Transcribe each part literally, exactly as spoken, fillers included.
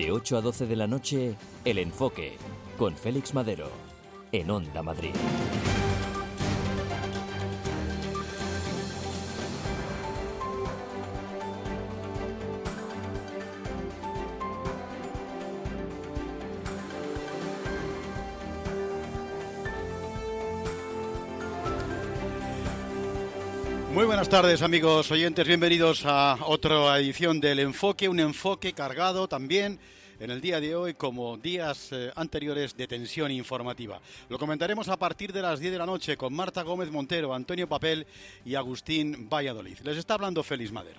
De ocho a doce de la noche, El Enfoque, con Félix Madero, en Onda Madrid. Muy buenas tardes, amigos oyentes, bienvenidos a otra edición del Enfoque, un enfoque cargado también en el día de hoy como días eh, anteriores de tensión informativa. Lo comentaremos a partir de las diez de la noche con Marta Gómez Montero, Antonio Papel y Agustín Valladolid. Les está hablando Félix Madero.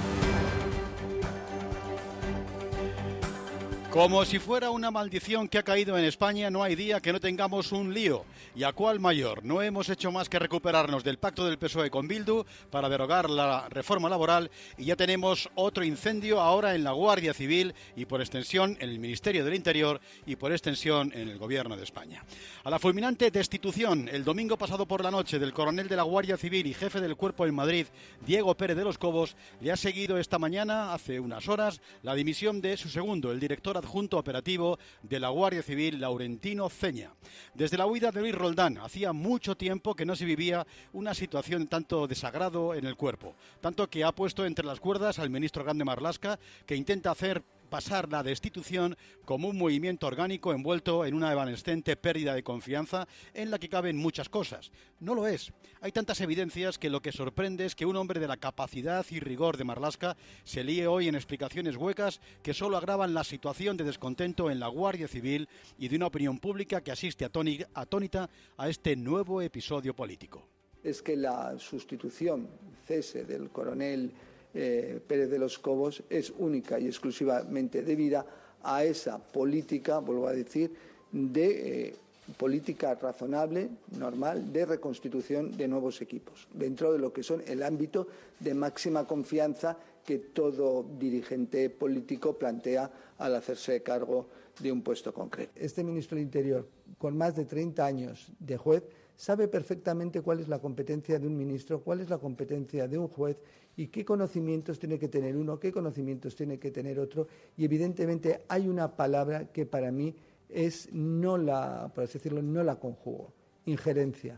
Como si fuera una maldición que ha caído en España, no hay día que no tengamos un lío. ¿Y a cuál mayor? No hemos hecho más que recuperarnos del pacto del P S O E con Bildu para derogar la reforma laboral y ya tenemos otro incendio ahora en la Guardia Civil y por extensión en el Ministerio del Interior y por extensión en el Gobierno de España. A la fulminante destitución el domingo pasado por la noche del coronel de la Guardia Civil y jefe del cuerpo en Madrid, Diego Pérez de los Cobos, le ha seguido esta mañana, hace unas horas, la dimisión de su segundo, el director adjunto operativo de la Guardia Civil, Laurentino Ceña. Desde la huida de Luis Roldán, hacía mucho tiempo que no se vivía una situación tanto desagrado en el cuerpo, tanto que ha puesto entre las cuerdas al ministro Grande Marlaska, que intenta hacer pasar la destitución como un movimiento orgánico envuelto en una evanescente pérdida de confianza en la que caben muchas cosas. No lo es. Hay tantas evidencias que lo que sorprende es que un hombre de la capacidad y rigor de Marlaska se líe hoy en explicaciones huecas que solo agravan la situación de descontento en la Guardia Civil y de una opinión pública que asiste atónita a este nuevo episodio político. Es que la sustitución, cese del coronel Eh, Pérez de los Cobos es única y exclusivamente debida a esa política, vuelvo a decir, de eh, política razonable, normal, de reconstitución de nuevos equipos, dentro de lo que son el ámbito de máxima confianza que todo dirigente político plantea al hacerse cargo de un puesto concreto. Este ministro del Interior, con más de treinta años de juez, sabe perfectamente cuál es la competencia de un ministro, cuál es la competencia de un juez y qué conocimientos tiene que tener uno, qué conocimientos tiene que tener otro. Y evidentemente hay una palabra que para mí es no la, por así decirlo, no la conjugo, injerencia.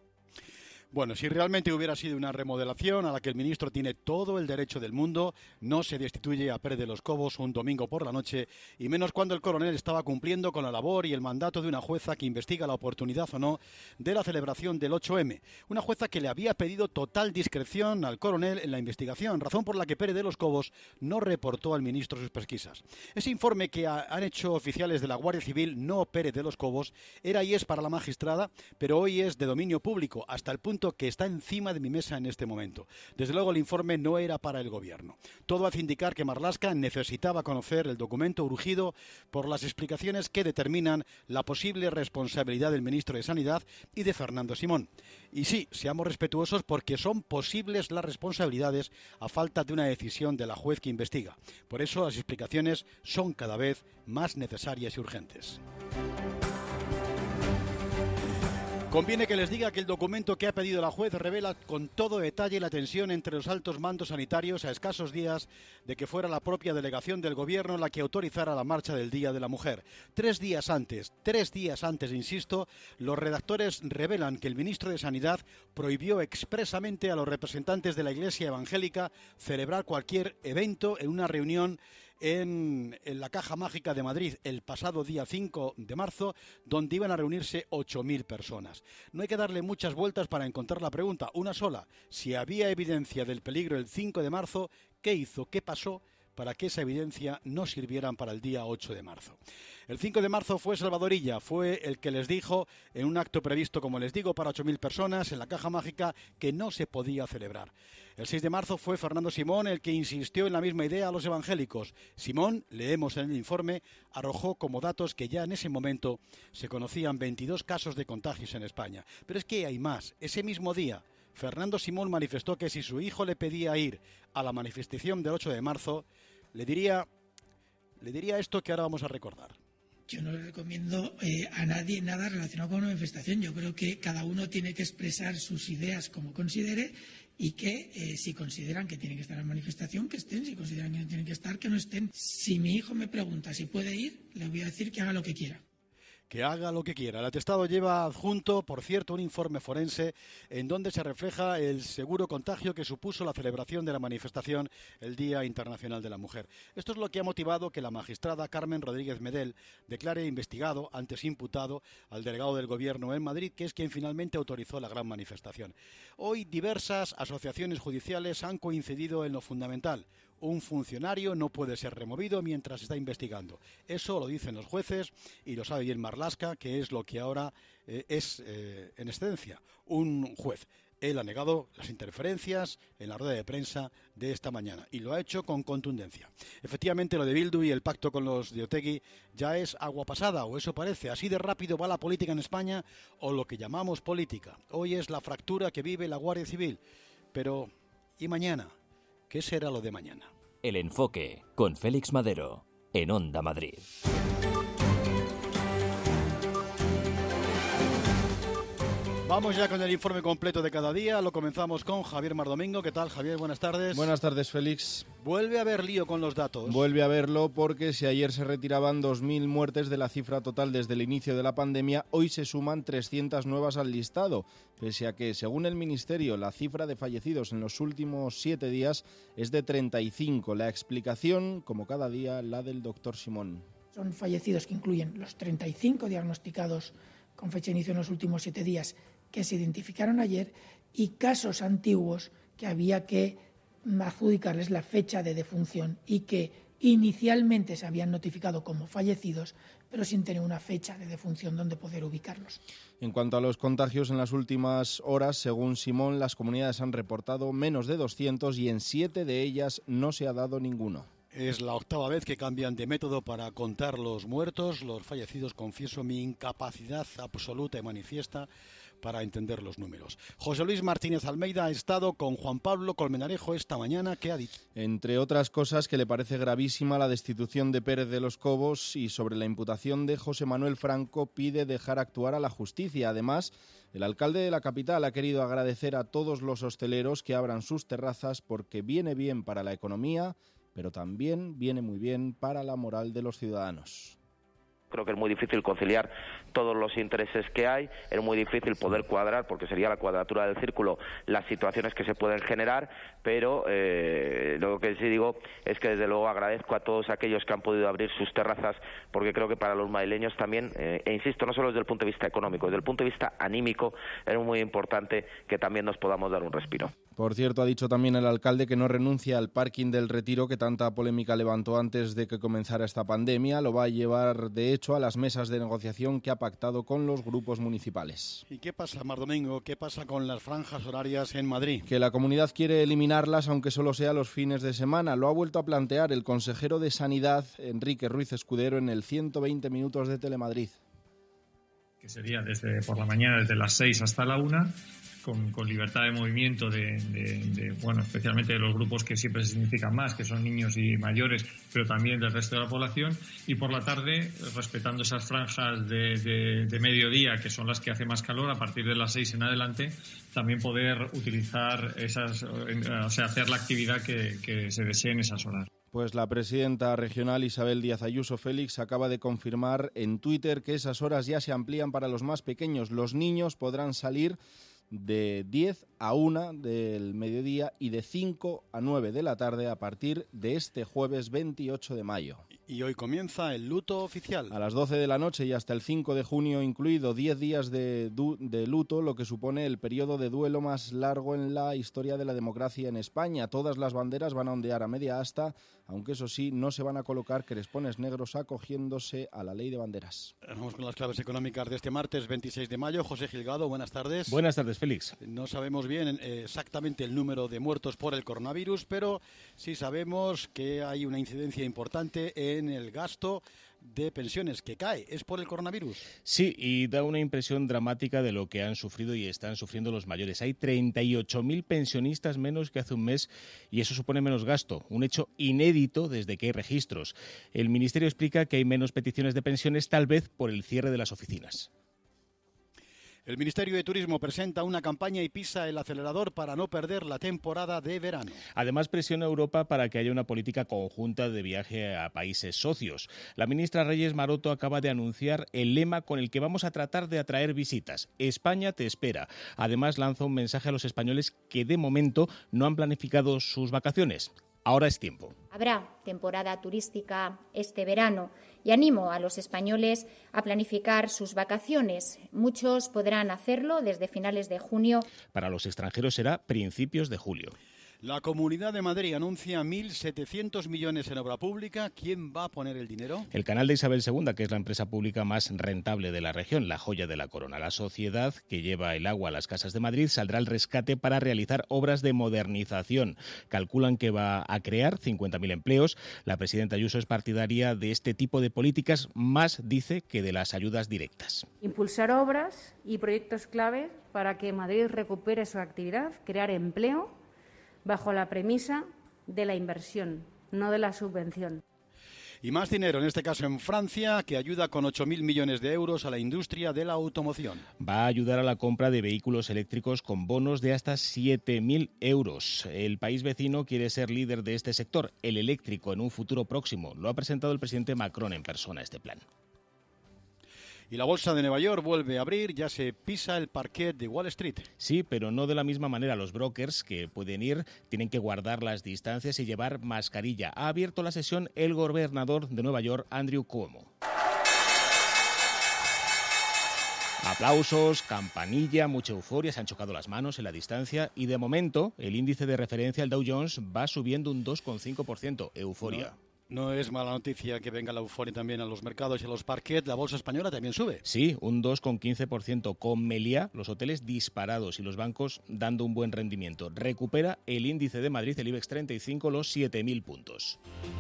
Bueno, si realmente hubiera sido una remodelación a la que el ministro tiene todo el derecho del mundo, no se destituye a Pérez de los Cobos un domingo por la noche, y menos cuando el coronel estaba cumpliendo con la labor y el mandato de una jueza que investiga la oportunidad o no de la celebración del ocho eme. Una jueza que le había pedido total discreción al coronel en la investigación, razón por la que Pérez de los Cobos no reportó al ministro sus pesquisas. Ese informe que ha, han hecho oficiales de la Guardia Civil, no Pérez de los Cobos, era y es para la magistrada, pero hoy es de dominio público, hasta el punto que está encima de mi mesa en este momento. Desde luego el informe no era para el gobierno. Todo hace indicar que Marlaska necesitaba conocer el documento urgido por las explicaciones que determinan la posible responsabilidad del ministro de Sanidad y de Fernando Simón. Y sí, seamos respetuosos porque son posibles las responsabilidades a falta de una decisión de la juez que investiga. Por eso las explicaciones son cada vez más necesarias y urgentes. Conviene que les diga que el documento que ha pedido la juez revela con todo detalle la tensión entre los altos mandos sanitarios a escasos días de que fuera la propia delegación del gobierno la que autorizara la marcha del Día de la Mujer. Tres días antes, tres días antes, insisto, los redactores revelan que el ministro de Sanidad prohibió expresamente a los representantes de la Iglesia evangélica celebrar cualquier evento en una reunión En, en la Caja Mágica de Madrid el pasado día cinco de marzo, donde iban a reunirse ocho mil personas. No hay que darle muchas vueltas para encontrar la pregunta, una sola. Si había evidencia del peligro el cinco de marzo, ¿qué hizo, qué pasó para que esa evidencia no sirvieran para el día ocho de marzo? El cinco de marzo fue Salvador Illa, fue el que les dijo en un acto previsto, como les digo, para ocho mil personas en la Caja Mágica que no se podía celebrar. El seis de marzo fue Fernando Simón el que insistió en la misma idea a los evangélicos. Simón, leemos en el informe, arrojó como datos que ya en ese momento se conocían veintidós casos de contagios en España. Pero es que hay más. Ese mismo día, Fernando Simón manifestó que si su hijo le pedía ir a la manifestación del ocho de marzo, le diría, le diría esto que ahora vamos a recordar. Yo no le recomiendo eh, a nadie nada relacionado con una manifestación. Yo creo que cada uno tiene que expresar sus ideas como considere y que eh, si consideran que tienen que estar en la manifestación, que estén, si consideran que no tienen que estar, que no estén. Si mi hijo me pregunta si puede ir, le voy a decir que haga lo que quiera. Que haga lo que quiera. El atestado lleva adjunto, por cierto, un informe forense en donde se refleja el seguro contagio que supuso la celebración de la manifestación el Día Internacional de la Mujer. Esto es lo que ha motivado que la magistrada Carmen Rodríguez Medel declare investigado, antes imputado, al delegado del Gobierno en Madrid, que es quien finalmente autorizó la gran manifestación. Hoy diversas asociaciones judiciales han coincidido en lo fundamental. Un funcionario no puede ser removido mientras se está investigando. Eso lo dicen los jueces y lo sabe bien Marlaska, que es lo que ahora eh, es eh, en excedencia un juez. Él ha negado las interferencias en la rueda de prensa de esta mañana y lo ha hecho con contundencia. Efectivamente, lo de Bildu y el pacto con los de Otegi ya es agua pasada, o eso parece. Así de rápido va la política en España, o lo que llamamos política. Hoy es la fractura que vive la Guardia Civil. Pero, ¿y mañana? ¿Qué será lo de mañana? El Enfoque, con Félix Madero, en Onda Madrid. Vamos ya con el informe completo de cada día. Lo comenzamos con Javier Mardomingo. ¿Qué tal, Javier? Buenas tardes. Buenas tardes, Félix. Vuelve a haber lío con los datos. Vuelve a haberlo porque si ayer se retiraban dos mil muertes de la cifra total desde el inicio de la pandemia, hoy se suman trescientas nuevas al listado, pese a que, según el Ministerio, la cifra de fallecidos en los últimos siete días es de treinta y cinco. La explicación, como cada día, la del doctor Simón. Son fallecidos que incluyen los treinta y cinco diagnosticados con fecha de inicio en los últimos siete días que se identificaron ayer y casos antiguos que había que adjudicarles la fecha de defunción y que inicialmente se habían notificado como fallecidos, pero sin tener una fecha de defunción donde poder ubicarlos. En cuanto a los contagios, en las últimas horas, según Simón, las comunidades han reportado menos de doscientos y en siete de ellas no se ha dado ninguno. Es la octava vez que cambian de método para contar los muertos, los fallecidos. Confieso mi incapacidad absoluta y manifiesta para entender los números. José Luis Martínez Almeida ha estado con Juan Pablo Colmenarejo esta mañana. ¿Qué ha dicho? Entre otras cosas, que le parece gravísima la destitución de Pérez de los Cobos y sobre la imputación de José Manuel Franco pide dejar actuar a la justicia. Además, el alcalde de la capital ha querido agradecer a todos los hosteleros que abran sus terrazas porque viene bien para la economía, pero también viene muy bien para la moral de los ciudadanos. Creo que es muy difícil conciliar todos los intereses que hay, es muy difícil poder cuadrar, porque sería la cuadratura del círculo, las situaciones que se pueden generar, pero eh, lo que sí digo es que desde luego agradezco a todos aquellos que han podido abrir sus terrazas, porque creo que para los madrileños también, eh, e insisto, no solo desde el punto de vista económico, desde el punto de vista anímico, es muy importante que también nos podamos dar un respiro. Por cierto, ha dicho también el alcalde que no renuncia al parking del Retiro que tanta polémica levantó antes de que comenzara esta pandemia. Lo va a llevar, de hecho, a las mesas de negociación que ha pactado con los grupos municipales. ¿Y qué pasa, Mardomingo? ¿Qué pasa con las franjas horarias en Madrid? Que la comunidad quiere eliminarlas, aunque solo sea los fines de semana. Lo ha vuelto a plantear el consejero de Sanidad, Enrique Ruiz Escudero, en el ciento veinte minutos de Telemadrid. Que sería desde por la mañana, desde las seis hasta la una. Con, con libertad de movimiento de, de, de, bueno, especialmente de los grupos que siempre se significan más, que son niños y mayores, pero también del resto de la población, y por la tarde, respetando esas franjas de, de, de mediodía, que son las que hace más calor, a partir de las seis en adelante, también poder utilizar esas, o sea, hacer la actividad que, que se desee en esas horas. Pues la presidenta regional Isabel Díaz Ayuso Félix acaba de confirmar en Twitter que esas horas ya se amplían para los más pequeños. Los niños podrán salir de diez a una del mediodía y de cinco a nueve de la tarde a partir de este jueves veintiocho de mayo. Y hoy comienza el luto oficial. A las doce de la noche y hasta el cinco de junio incluido, diez días de, du- de luto, lo que supone el periodo de duelo más largo en la historia de la democracia en España. Todas las banderas van a ondear a media asta, aunque eso sí, no se van a colocar crespones negros acogiéndose a la ley de banderas. Vamos con las claves económicas de este martes veintiséis de mayo. José Gilgado, buenas tardes. Buenas tardes, Félix. No sabemos bien eh, exactamente el número de muertos por el coronavirus, pero sí sabemos que hay una incidencia importante en el gasto de pensiones que cae. ¿Es por el coronavirus? Sí, y da una impresión dramática de lo que han sufrido y están sufriendo los mayores. Hay treinta y ocho mil pensionistas menos que hace un mes y eso supone menos gasto, un hecho inédito desde que hay registros. El Ministerio explica que hay menos peticiones de pensiones, tal vez por el cierre de las oficinas. El Ministerio de Turismo presenta una campaña y pisa el acelerador para no perder la temporada de verano. Además, presiona a Europa para que haya una política conjunta de viaje a países socios. La ministra Reyes Maroto acaba de anunciar el lema con el que vamos a tratar de atraer visitas. España te espera. Además, lanza un mensaje a los españoles que de momento no han planificado sus vacaciones. Ahora es tiempo. Habrá temporada turística este verano y animo a los españoles a planificar sus vacaciones. Muchos podrán hacerlo desde finales de junio. Para los extranjeros será principios de julio. La Comunidad de Madrid anuncia mil setecientos millones en obra pública. ¿Quién va a poner el dinero? El canal de Isabel segunda, que es la empresa pública más rentable de la región, la joya de la corona. La sociedad que lleva el agua a las casas de Madrid saldrá al rescate para realizar obras de modernización. Calculan que va a crear cincuenta mil empleos. La presidenta Ayuso es partidaria de este tipo de políticas, más dice que de las ayudas directas. Impulsar obras y proyectos clave para que Madrid recupere su actividad, crear empleo, bajo la premisa de la inversión, no de la subvención. Y más dinero, en este caso en Francia, que ayuda con ocho mil millones de euros a la industria de la automoción. Va a ayudar a la compra de vehículos eléctricos con bonos de hasta siete mil euros. El país vecino quiere ser líder de este sector, el eléctrico, en un futuro próximo. Lo ha presentado el presidente Macron en persona, este plan. Y la bolsa de Nueva York vuelve a abrir, ya se pisa el parquet de Wall Street. Sí, pero no de la misma manera. Los brokers que pueden ir tienen que guardar las distancias y llevar mascarilla. Ha abierto la sesión el gobernador de Nueva York, Andrew Cuomo. Aplausos, campanilla, mucha euforia, se han chocado las manos en la distancia y de momento el índice de referencia, el Dow Jones, va subiendo un dos coma cinco por ciento. Euforia. No. No es mala noticia que venga la euforia también a los mercados y a los parquets. La bolsa española también sube. Sí, un dos coma quince por ciento. Con Meliá, los hoteles disparados y los bancos dando un buen rendimiento. Recupera el índice de Madrid, el IBEX treinta y cinco, los siete mil puntos.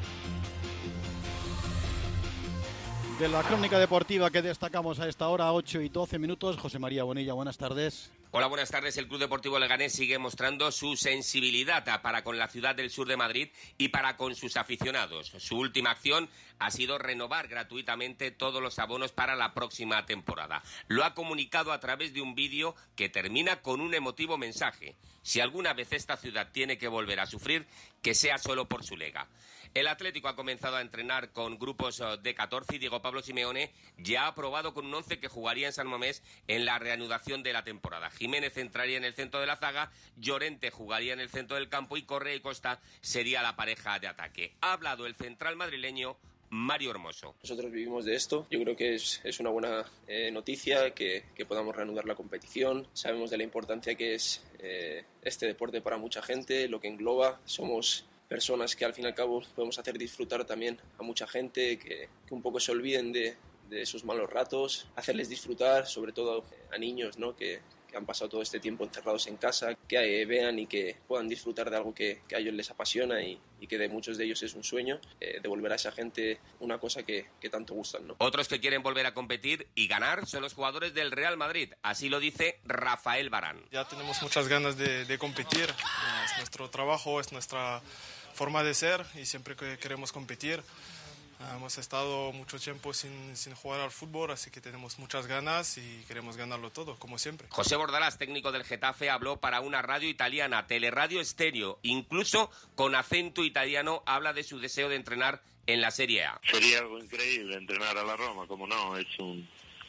De la crónica deportiva que destacamos a esta hora, ocho y doce minutos. José María Bonilla, buenas tardes. Hola, buenas tardes. El Club Deportivo Leganés sigue mostrando su sensibilidad para con la ciudad del sur de Madrid y para con sus aficionados. Su última acción ha sido renovar gratuitamente todos los abonos para la próxima temporada. Lo ha comunicado a través de un vídeo que termina con un emotivo mensaje. Si alguna vez esta ciudad tiene que volver a sufrir, que sea solo por su lega. El Atlético ha comenzado a entrenar con grupos de catorce y Diego Pablo Simeone ya ha probado con un once que jugaría en San Mamés en la reanudación de la temporada. Jiménez entraría en el centro de la zaga, Llorente jugaría en el centro del campo y Correa y Costa sería la pareja de ataque. Ha hablado el central madrileño Mario Hermoso. Nosotros vivimos de esto, yo creo que es, es una buena eh, noticia que, que podamos reanudar la competición. Sabemos de la importancia que es eh, este deporte para mucha gente, lo que engloba. Somos personas que al fin y al cabo podemos hacer disfrutar también a mucha gente, que, que un poco se olviden de, de esos malos ratos, hacerles disfrutar, sobre todo a niños, ¿no? que, que han pasado todo este tiempo encerrados en casa, que eh, vean y que puedan disfrutar de algo que, que a ellos les apasiona y, y que de muchos de ellos es un sueño, eh, devolver a esa gente una cosa que, que tanto gustan, ¿no? Otros que quieren volver a competir y ganar son los jugadores del Real Madrid, así lo dice Rafael Varane. Ya tenemos muchas ganas de, de competir, es nuestro trabajo, es nuestra forma de ser y siempre que queremos competir. Hemos estado mucho tiempo sin, sin jugar al fútbol, así que tenemos muchas ganas y queremos ganarlo todo, como siempre. José Bordalás, técnico del Getafe, habló para una radio italiana, Teleradio Estéreo. Incluso con acento italiano habla de su deseo de entrenar en la Serie A. Sería algo increíble entrenar a la Roma, como no, es un...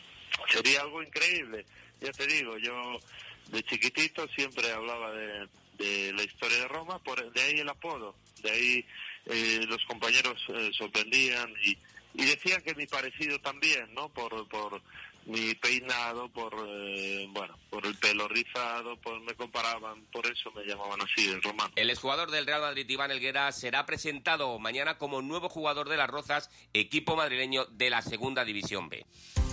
sería algo increíble. Ya te digo, yo de chiquitito siempre hablaba de, de la historia de Roma, por, de ahí el apodo, de ahí... Eh, los compañeros eh, sorprendían y, y decían que mi parecido también, ¿no? Por, por mi peinado, por eh, bueno, por el pelo rizado, por, me comparaban, por eso me llamaban así, el romano. El exjugador del Real Madrid, Iván Helguera, será presentado mañana como nuevo jugador de las Rozas, equipo madrileño de la Segunda División B.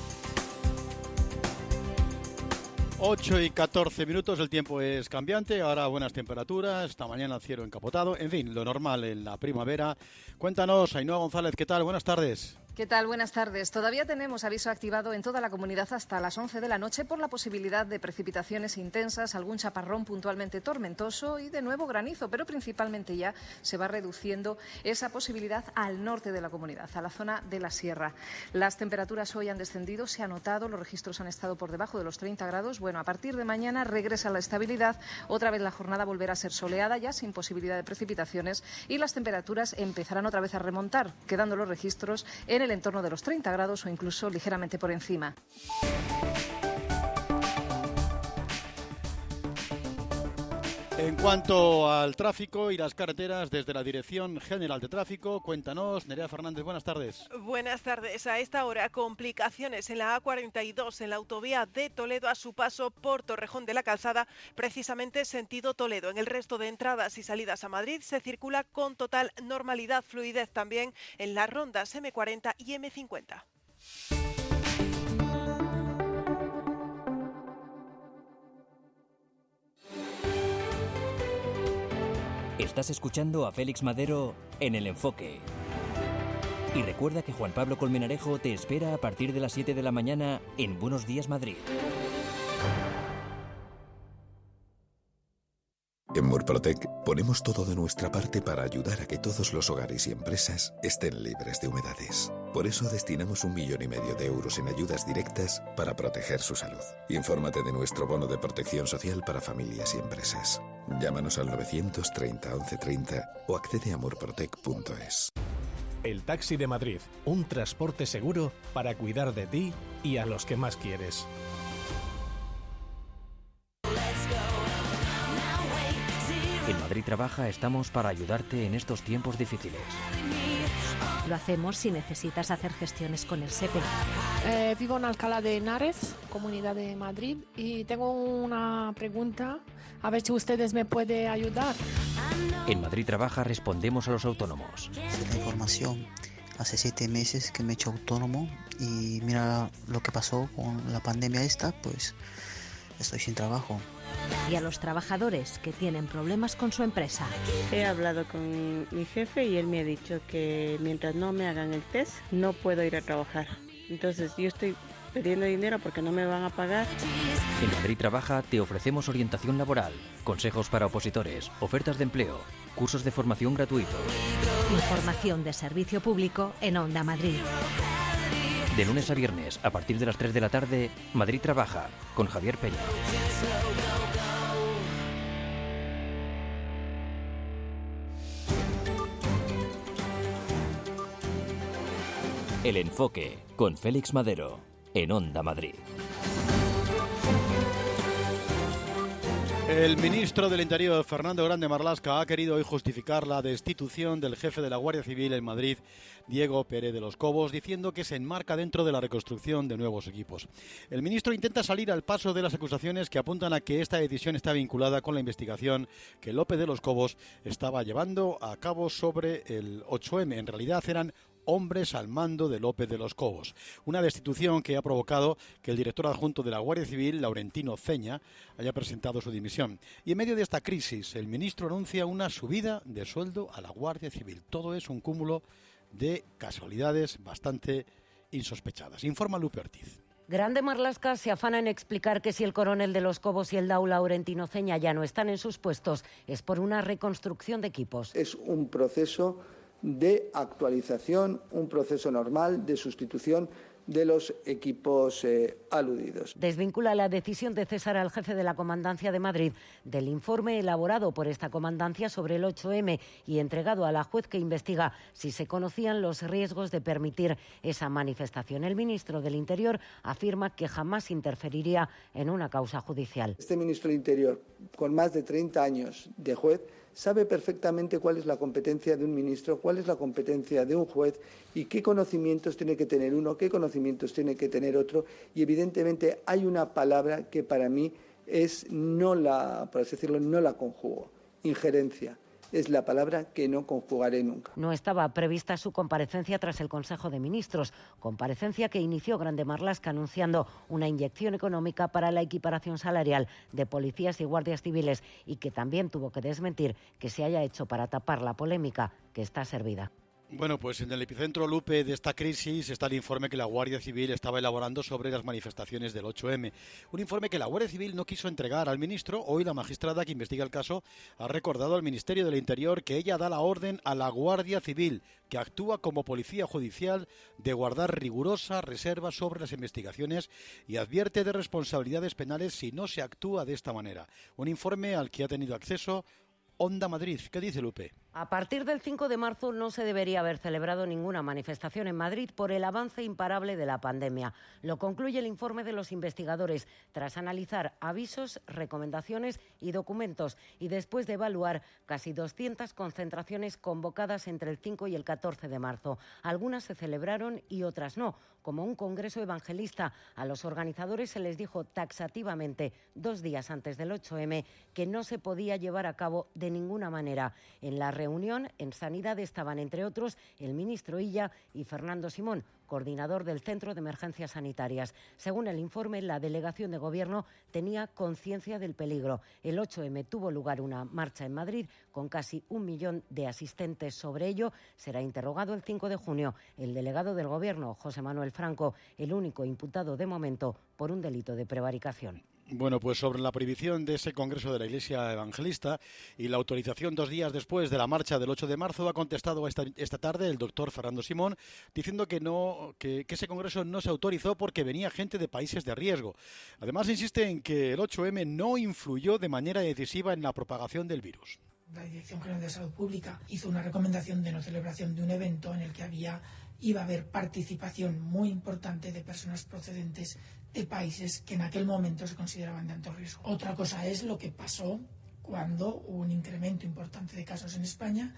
ocho y catorce minutos, el tiempo es cambiante, ahora buenas temperaturas, esta mañana cielo encapotado, en fin, lo normal en la primavera. Cuéntanos, Ainhoa González, ¿qué tal? Buenas tardes. ¿Qué tal? Buenas tardes. Todavía tenemos aviso activado en toda la comunidad hasta las once de la noche por la posibilidad de precipitaciones intensas, algún chaparrón puntualmente tormentoso y de nuevo granizo, pero principalmente ya se va reduciendo esa posibilidad al norte de la comunidad, a la zona de la sierra. Las temperaturas hoy han descendido, se ha notado, los registros han estado por debajo de los treinta grados. Bueno, a partir de mañana regresa la estabilidad, otra vez la jornada volverá a ser soleada, ya sin posibilidad de precipitaciones, y las temperaturas empezarán otra vez a remontar, quedando los registros en el entorno de los treinta grados o incluso ligeramente por encima. En cuanto al tráfico y las carreteras, desde la Dirección General de Tráfico, cuéntanos, Nerea Fernández, buenas tardes. Buenas tardes. A esta hora, complicaciones en la A cuarenta y dos, en la autovía de Toledo, a su paso por Torrejón de la Calzada, precisamente sentido Toledo. En el resto de entradas y salidas a Madrid se circula con total normalidad, fluidez también en las rondas eme cuarenta y eme cincuenta. Estás escuchando a Félix Madero en El Enfoque. Y recuerda que Juan Pablo Colmenarejo te espera a partir de las siete de la mañana en Buenos Días Madrid. En Murprotec ponemos todo de nuestra parte para ayudar a que todos los hogares y empresas estén libres de humedades. Por eso destinamos un millón y medio de euros en ayudas directas para proteger su salud. Infórmate de nuestro bono de protección social para familias y empresas. Llámanos al novecientos treinta once treinta o accede a murprotec punto es. El Taxi de Madrid, un transporte seguro para cuidar de ti y a los que más quieres. En Madrid Trabaja estamos para ayudarte en estos tiempos difíciles. Lo hacemos si necesitas hacer gestiones con el SEPE. Eh, vivo en Alcalá de Henares, Comunidad de Madrid, y tengo una pregunta, a ver si ustedes me pueden ayudar. En Madrid Trabaja respondemos a los autónomos. La información. Hace siete meses que me he hecho autónomo y mira lo que pasó con la pandemia esta, pues estoy sin trabajo. Y a los trabajadores que tienen problemas con su empresa. He hablado con mi jefe y él me ha dicho que mientras no me hagan el test no puedo ir a trabajar. Entonces yo estoy pidiendo dinero porque no me van a pagar. En Madrid Trabaja te ofrecemos orientación laboral, consejos para opositores, ofertas de empleo, cursos de formación gratuitos. Información de servicio público en Onda Madrid. De lunes a viernes, a partir de las tres de la tarde, Madrid Trabaja, con Javier Peña. El Enfoque, con Félix Madero, en Onda Madrid. El ministro del Interior, Fernando Grande Marlaska, ha querido hoy justificar la destitución del jefe de la Guardia Civil en Madrid, Diego Pérez de los Cobos, diciendo que se enmarca dentro de la reconstrucción de nuevos equipos. El ministro intenta salir al paso de las acusaciones que apuntan a que esta decisión está vinculada con la investigación que López de los Cobos estaba llevando a cabo sobre el ocho eme. En realidad eran hombres al mando de López de los Cobos. Una destitución que ha provocado que el director adjunto de la Guardia Civil, Laurentino Ceña, haya presentado su dimisión. Y en medio de esta crisis, el ministro anuncia una subida de sueldo a la Guardia Civil. Todo es un cúmulo de casualidades bastante insospechadas. Informa Lupe Ortiz. Grande Marlaska se afana en explicar que si el coronel de los Cobos y el D A U Laurentino Ceña ya no están en sus puestos, es por una reconstrucción de equipos. Es un proceso de actualización, un proceso normal de sustitución de los equipos eh, aludidos. Desvincula la decisión de cesar al jefe de la Comandancia de Madrid del informe elaborado por esta comandancia sobre el ocho eme y entregado a la juez que investiga si se conocían los riesgos de permitir esa manifestación. El ministro del Interior afirma que jamás interferiría en una causa judicial. Este ministro del Interior, con más de treinta años de juez, sabe perfectamente cuál es la competencia de un ministro, cuál es la competencia de un juez y qué conocimientos tiene que tener uno, qué conocimientos tiene que tener otro. Y evidentemente hay una palabra que para mí es no la, por así decirlo, no la conjugo, injerencia. Es la palabra que no conjugaré nunca. No estaba prevista su comparecencia tras el Consejo de Ministros, comparecencia que inició Grande Marlaska anunciando una inyección económica para la equiparación salarial de policías y guardias civiles y que también tuvo que desmentir que se haya hecho para tapar la polémica que está servida. Bueno, pues en el epicentro, Lupe, de esta crisis está el informe que la Guardia Civil estaba elaborando sobre las manifestaciones del ocho eme. Un informe que la Guardia Civil no quiso entregar al ministro. Hoy la magistrada que investiga el caso ha recordado al Ministerio del Interior que ella da la orden a la Guardia Civil, que actúa como policía judicial, de guardar rigurosa reserva sobre las investigaciones y advierte de responsabilidades penales si no se actúa de esta manera. Un informe al que ha tenido acceso Onda Madrid. ¿Qué dice Lupe? A partir del cinco de marzo no se debería haber celebrado ninguna manifestación en Madrid por el avance imparable de la pandemia. Lo concluye el informe de los investigadores tras analizar avisos, recomendaciones y documentos y después de evaluar casi doscientas concentraciones convocadas entre el cinco y el catorce de marzo. Algunas se celebraron y otras no, como un congreso evangelista. A los organizadores se les dijo taxativamente dos días antes del ocho eme que no se podía llevar a cabo de ninguna manera. En la reunión en Sanidad estaban, entre otros, el ministro Illa y Fernando Simón, coordinador del Centro de Emergencias Sanitarias. Según el informe, la delegación de Gobierno tenía conciencia del peligro. El ocho eme tuvo lugar una marcha en Madrid con casi un millón de asistentes. Sobre ello será interrogado el cinco de junio el delegado del Gobierno, José Manuel Franco, el único imputado de momento por un delito de prevaricación. Bueno, pues sobre la prohibición de ese Congreso de la Iglesia Evangelista y la autorización dos días después de la marcha del ocho de marzo, ha contestado esta, esta tarde el doctor Fernando Simón, diciendo que, no, que, que ese Congreso no se autorizó porque venía gente de países de riesgo. Además, insiste en que el ocho eme no influyó de manera decisiva en la propagación del virus. La Dirección General de Salud Pública hizo una recomendación de no celebración de un evento en el que había iba a haber participación muy importante de personas procedentes de países que en aquel momento se consideraban de alto riesgo. Otra cosa es lo que pasó cuando hubo un incremento importante de casos en España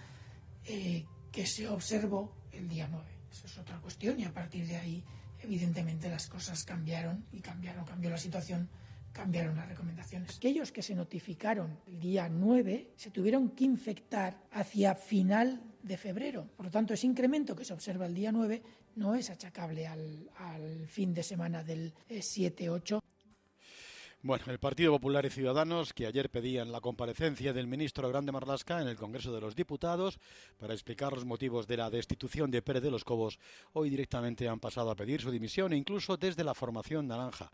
eh, que se observó el día nueve. Eso es otra cuestión y a partir de ahí, evidentemente, las cosas cambiaron y cambiaron, cambió la situación, cambiaron las recomendaciones. Aquellos que se notificaron el día nueve se tuvieron que infectar hacia final de febrero. Por lo tanto, ese incremento que se observa el día nueve no es achacable al, al fin de semana del siete ocho. Bueno, el Partido Popular y Ciudadanos, que ayer pedían la comparecencia del ministro Grande Marlaska en el Congreso de los Diputados para explicar los motivos de la destitución de Pérez de los Cobos, hoy directamente han pasado a pedir su dimisión e incluso desde la formación naranja.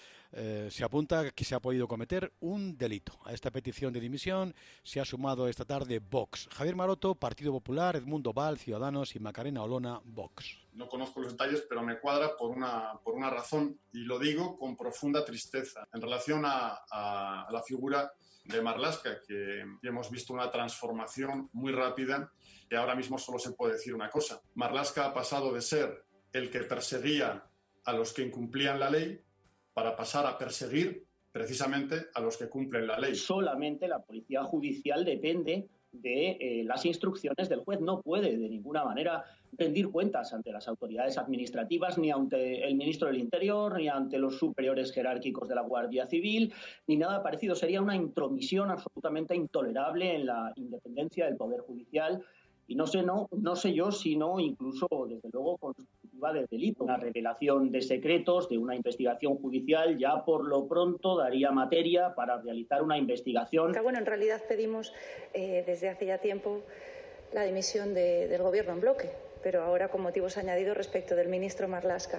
Eh, se apunta que se ha podido cometer un delito. A esta petición de dimisión se ha sumado esta tarde Vox. Javier Maroto, Partido Popular, Edmundo Val, Ciudadanos y Macarena Olona, Vox. No conozco los detalles, pero me cuadra por una, por una razón, y lo digo con profunda tristeza, en relación a, a la figura de Marlaska, que hemos visto una transformación muy rápida, y ahora mismo solo se puede decir una cosa. Marlaska ha pasado de ser el que perseguía a los que incumplían la ley para pasar a perseguir precisamente a los que cumplen la ley. Solamente la policía judicial depende de eh, las instrucciones del juez. No puede de ninguna manera rendir cuentas ante las autoridades administrativas, ni ante el ministro del Interior, ni ante los superiores jerárquicos de la Guardia Civil, ni nada parecido. Sería una intromisión absolutamente intolerable en la independencia del Poder Judicial. Y no sé, no, no sé yo, sino incluso, desde luego, constitutiva de delito. Una revelación de secretos de una investigación judicial ya por lo pronto daría materia para realizar una investigación. Bueno, en realidad pedimos eh, desde hace ya tiempo la dimisión de, del Gobierno en bloque, pero ahora con motivos añadidos respecto del ministro Marlaska.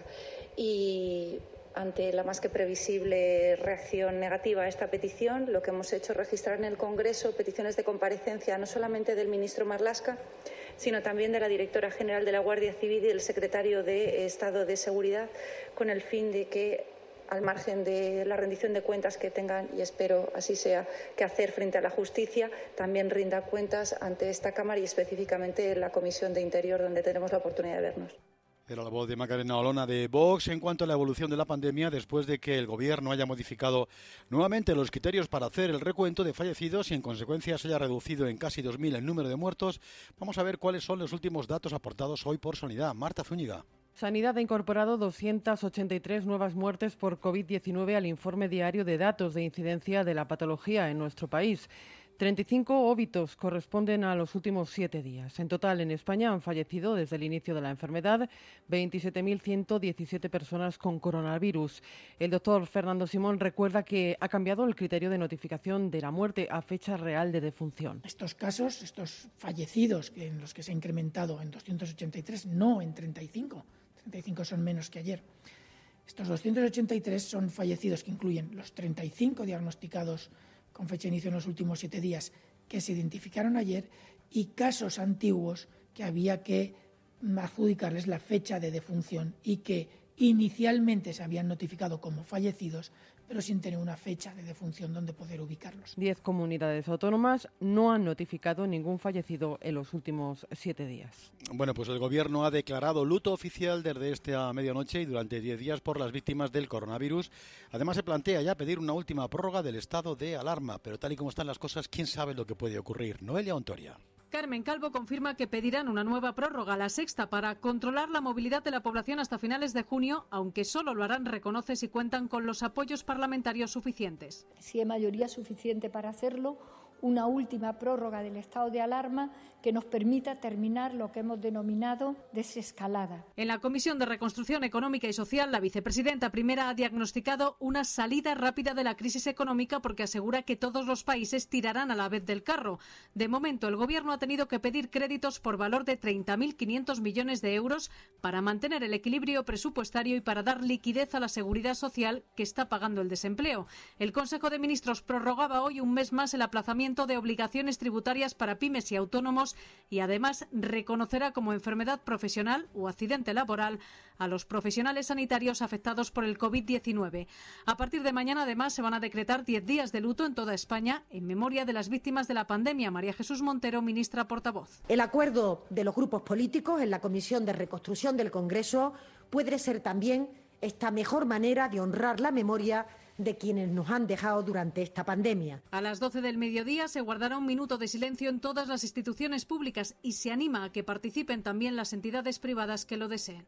Y ante la más que previsible reacción negativa a esta petición, lo que hemos hecho es registrar en el Congreso peticiones de comparecencia no solamente del ministro Marlaska, sino también de la directora general de la Guardia Civil y del secretario de Estado de Seguridad, con el fin de que, al margen de la rendición de cuentas que tengan, y espero así sea, que hacer frente a la justicia, también rinda cuentas ante esta Cámara y específicamente en la Comisión de Interior, donde tenemos la oportunidad de vernos. Era la voz de Macarena Olona de Vox en cuanto a la evolución de la pandemia después de que el Gobierno haya modificado nuevamente los criterios para hacer el recuento de fallecidos y en consecuencia se haya reducido en casi dos mil el número de muertos. Vamos a ver cuáles son los últimos datos aportados hoy por Sanidad. Marta Zúñiga. Sanidad ha incorporado doscientas ochenta y tres nuevas muertes por COVID diecinueve al informe diario de datos de incidencia de la patología en nuestro país. treinta y cinco óbitos corresponden a los últimos siete días. En total, en España han fallecido desde el inicio de la enfermedad veintisiete mil ciento diecisiete personas con coronavirus. El doctor Fernando Simón recuerda que ha cambiado el criterio de notificación de la muerte a fecha real de defunción. Estos casos, estos fallecidos en los que se ha incrementado en doscientos ochenta y tres, no en treinta y cinco, treinta y cinco son menos que ayer. Estos doscientos ochenta y tres son fallecidos que incluyen los treinta y cinco diagnosticados con fecha de inicio en los últimos siete días que se identificaron ayer y casos antiguos que había que adjudicarles la fecha de defunción y que inicialmente se habían notificado como fallecidos, pero sin tener una fecha de defunción donde poder ubicarlos. Diez comunidades autónomas no han notificado ningún fallecido en los últimos siete días. Bueno, pues el Gobierno ha declarado luto oficial desde esta medianoche y durante diez días por las víctimas del coronavirus. Además, se plantea ya pedir una última prórroga del estado de alarma, pero tal y como están las cosas, ¿quién sabe lo que puede ocurrir? Noelia Ontoria. Carmen Calvo confirma que pedirán una nueva prórroga, la sexta, para controlar la movilidad de la población hasta finales de junio, aunque solo lo harán, reconoce, si cuentan con los apoyos parlamentarios suficientes. Si hay mayoría suficiente para hacerlo, una última prórroga del estado de alarma que nos permita terminar lo que hemos denominado desescalada. En la Comisión de Reconstrucción Económica y Social, la vicepresidenta primera ha diagnosticado una salida rápida de la crisis económica porque asegura que todos los países tirarán a la vez del carro. De momento, el Gobierno ha tenido que pedir créditos por valor de treinta mil quinientos millones de euros para mantener el equilibrio presupuestario y para dar liquidez a la seguridad social que está pagando el desempleo. El Consejo de Ministros prorrogaba hoy un mes más el aplazamiento de obligaciones tributarias para pymes y autónomos y además reconocerá como enfermedad profesional o accidente laboral a los profesionales sanitarios afectados por el COVID diecinueve. A partir de mañana, además, se van a decretar diez días de luto en toda España en memoria de las víctimas de la pandemia. María Jesús Montero, ministra portavoz. El acuerdo de los grupos políticos en la Comisión de Reconstrucción del Congreso puede ser también esta mejor manera de honrar la memoria de quienes nos han dejado durante esta pandemia. A las doce del mediodía se guardará un minuto de silencio en todas las instituciones públicas y se anima a que participen también las entidades privadas que lo deseen.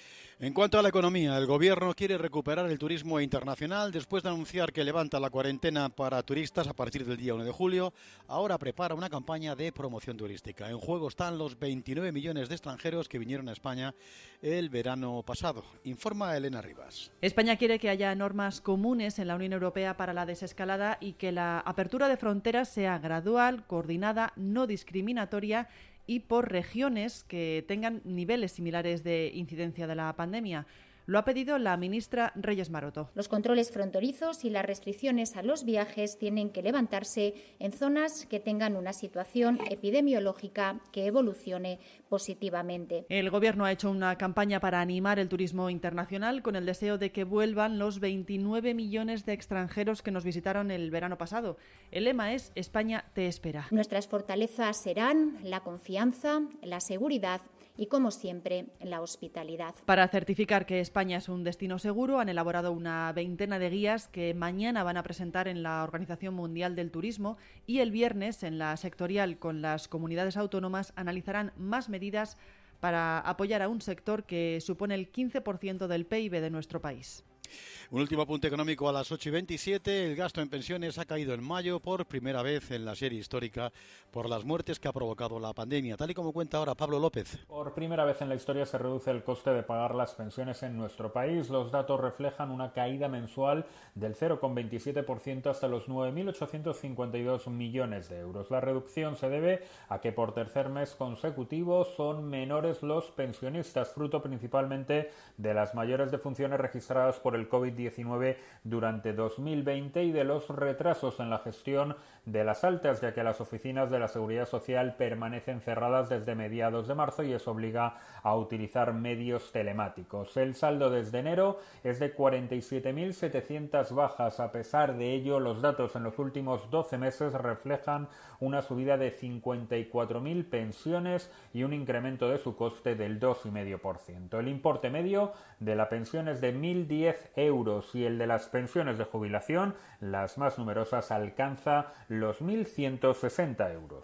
En cuanto a la economía, el Gobierno quiere recuperar el turismo internacional después de anunciar que levanta la cuarentena para turistas a partir del día uno de julio. Ahora prepara una campaña de promoción turística. En juego están los veintinueve millones de extranjeros que vinieron a España el verano pasado. Informa Elena Rivas. España quiere que haya normas comunes en la Unión Europea para la desescalada y que la apertura de fronteras sea gradual, coordinada, no discriminatoria y por regiones que tengan niveles similares de incidencia de la pandemia. Lo ha pedido la ministra Reyes Maroto. Los controles fronterizos y las restricciones a los viajes tienen que levantarse en zonas que tengan una situación epidemiológica que evolucione positivamente. El Gobierno ha hecho una campaña para animar el turismo internacional con el deseo de que vuelvan los veintinueve millones de extranjeros que nos visitaron el verano pasado. El lema es España te espera. Nuestras fortalezas serán la confianza, la seguridad y, como siempre, la hospitalidad. Para certificar que España es un destino seguro, han elaborado una veintena de guías que mañana van a presentar en la Organización Mundial del Turismo y el viernes en la sectorial con las comunidades autónomas analizarán más medidas para apoyar a un sector que supone el quince por ciento del P I B de nuestro país. Un último apunte económico a las ocho y veintisiete. El gasto en pensiones ha caído en mayo por primera vez en la serie histórica por las muertes que ha provocado la pandemia, tal y como cuenta ahora Pablo López. Por primera vez en la historia se reduce el coste de pagar las pensiones en nuestro país. Los datos reflejan una caída mensual del cero coma veintisiete por ciento hasta los nueve mil ochocientos cincuenta y dos millones de euros. La reducción se debe a que por tercer mes consecutivo son menores los pensionistas, fruto principalmente de las mayores defunciones registradas por el COVID diecinueve durante dos mil veinte y de los retrasos en la gestión de las altas, ya que las oficinas de la Seguridad Social permanecen cerradas desde mediados de marzo y eso obliga a utilizar medios telemáticos. El saldo desde enero es de cuarenta y siete mil setecientas bajas. A pesar de ello, los datos en los últimos doce meses reflejan una subida de cincuenta y cuatro mil pensiones y un incremento de su coste del dos coma cinco por ciento. El importe medio de la pensión es de mil diez euros y el de las pensiones de jubilación, las más numerosas, alcanza los mil ciento sesenta euros.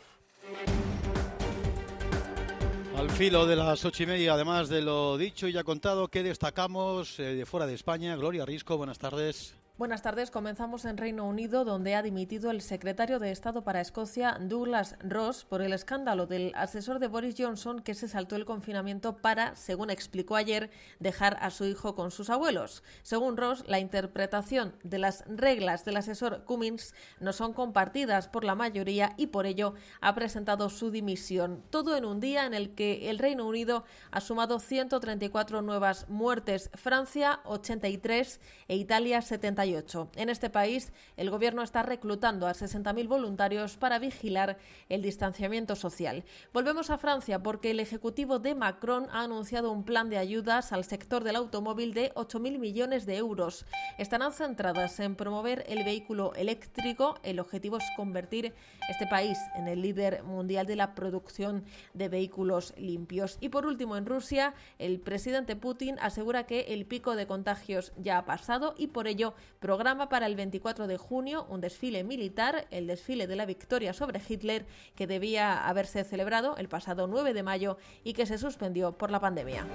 Al filo de las ocho y media, además de lo dicho y ya contado, ¿qué destacamos eh, de fuera de España? Gloria Risco, buenas tardes. Buenas tardes. Comenzamos en Reino Unido, donde ha dimitido el secretario de Estado para Escocia, Douglas Ross, por el escándalo del asesor de Boris Johnson, que se saltó el confinamiento para, según explicó ayer, dejar a su hijo con sus abuelos. Según Ross, la interpretación de las reglas del asesor Cummings no son compartidas por la mayoría y por ello ha presentado su dimisión. Todo en un día en el que el Reino Unido ha sumado ciento treinta y cuatro nuevas muertes, Francia ochenta y tres e Italia setenta y ocho. En este país, el gobierno está reclutando a sesenta mil voluntarios para vigilar el distanciamiento social. Volvemos a Francia porque el ejecutivo de Macron ha anunciado un plan de ayudas al sector del automóvil de ocho mil millones de euros. Estarán centradas en promover el vehículo eléctrico. El objetivo es convertir este país en el líder mundial de la producción de vehículos limpios. Y por último, en Rusia, el presidente Putin asegura que el pico de contagios ya ha pasado y por ello programa para el veinticuatro de junio un desfile militar, el desfile de la victoria sobre Hitler, que debía haberse celebrado el pasado nueve de mayo y que se suspendió por la pandemia.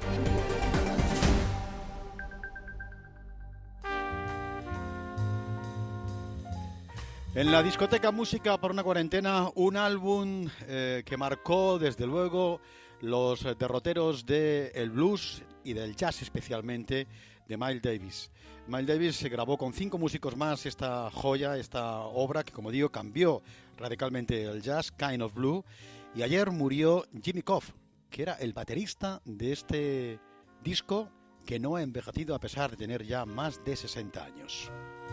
En la discoteca Música para una cuarentena, un álbum eh, que marcó desde luego los derroteros del blues y del jazz, especialmente de Miles Davis. Miles Davis se grabó con cinco músicos más esta joya, esta obra que, como digo, cambió radicalmente el jazz, Kind of Blue. Y ayer murió Jimmy Cobb, que era el baterista de este disco, que no ha envejecido a pesar de tener ya más de sesenta años.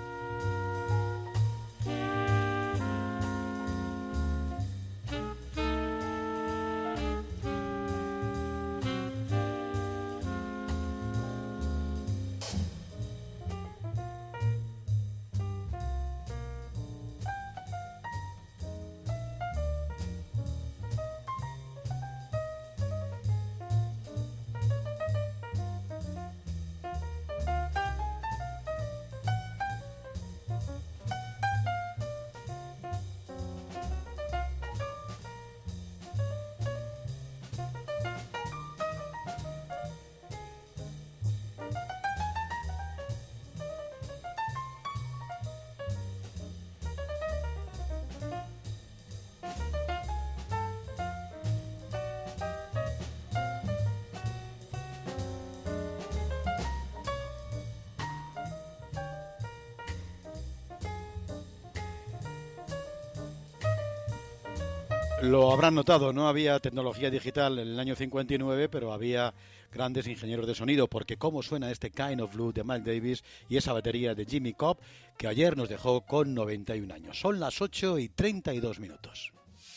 Lo habrán notado, no había tecnología digital en el año cincuenta y nueve, pero había grandes ingenieros de sonido, porque cómo suena este Kind of Blue de Miles Davis y esa batería de Jimmy Cobb, que ayer nos dejó con noventa y un años. Son las ocho y treinta y dos minutos.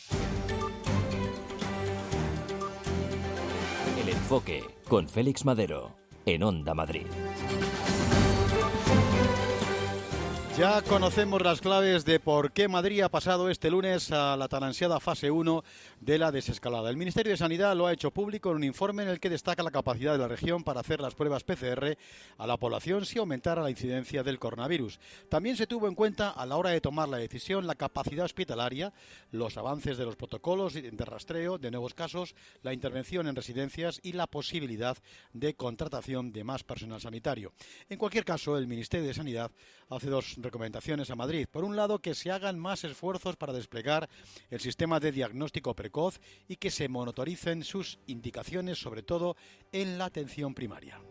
El Enfoque, con Félix Madero, en Onda Madrid. Ya conocemos las claves de por qué Madrid ha pasado este lunes a la tan ansiada fase uno de la desescalada. El Ministerio de Sanidad lo ha hecho público en un informe en el que destaca la capacidad de la región para hacer las pruebas P C R a la población si aumentara la incidencia del coronavirus. También se tuvo en cuenta a la hora de tomar la decisión la capacidad hospitalaria, los avances de los protocolos de rastreo de nuevos casos, la intervención en residencias y la posibilidad de contratación de más personal sanitario. En cualquier caso, el Ministerio de Sanidad hace dos recomendaciones a Madrid. Por un lado, que se hagan más esfuerzos para desplegar el sistema de diagnóstico precoz y que se monitoricen sus indicaciones, sobre todo en la atención primaria.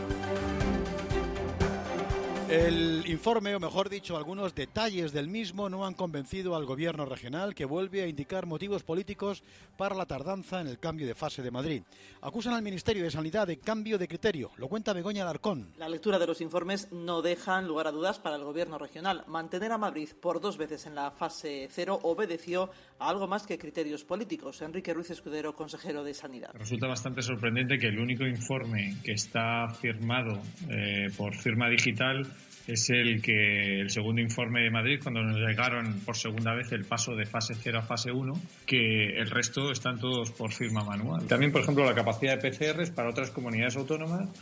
El informe, o mejor dicho, algunos detalles del mismo, no han convencido al gobierno regional, que vuelve a indicar motivos políticos para la tardanza en el cambio de fase de Madrid. Acusan al Ministerio de Sanidad de cambio de criterio. Lo cuenta Begoña Alarcón. La lectura de los informes no dejan lugar a dudas para el gobierno regional. Mantener a Madrid por dos veces en la fase cero obedeció a algo más que criterios políticos. Enrique Ruiz Escudero, consejero de Sanidad. Resulta bastante sorprendente que el único informe que está firmado eh, por firma digital es el que el segundo informe de Madrid, cuando nos llegaron por segunda vez el paso de fase cero a fase uno, que el resto están todos por firma manual. También, por ejemplo, la capacidad de P C Rs para otras comunidades autónomas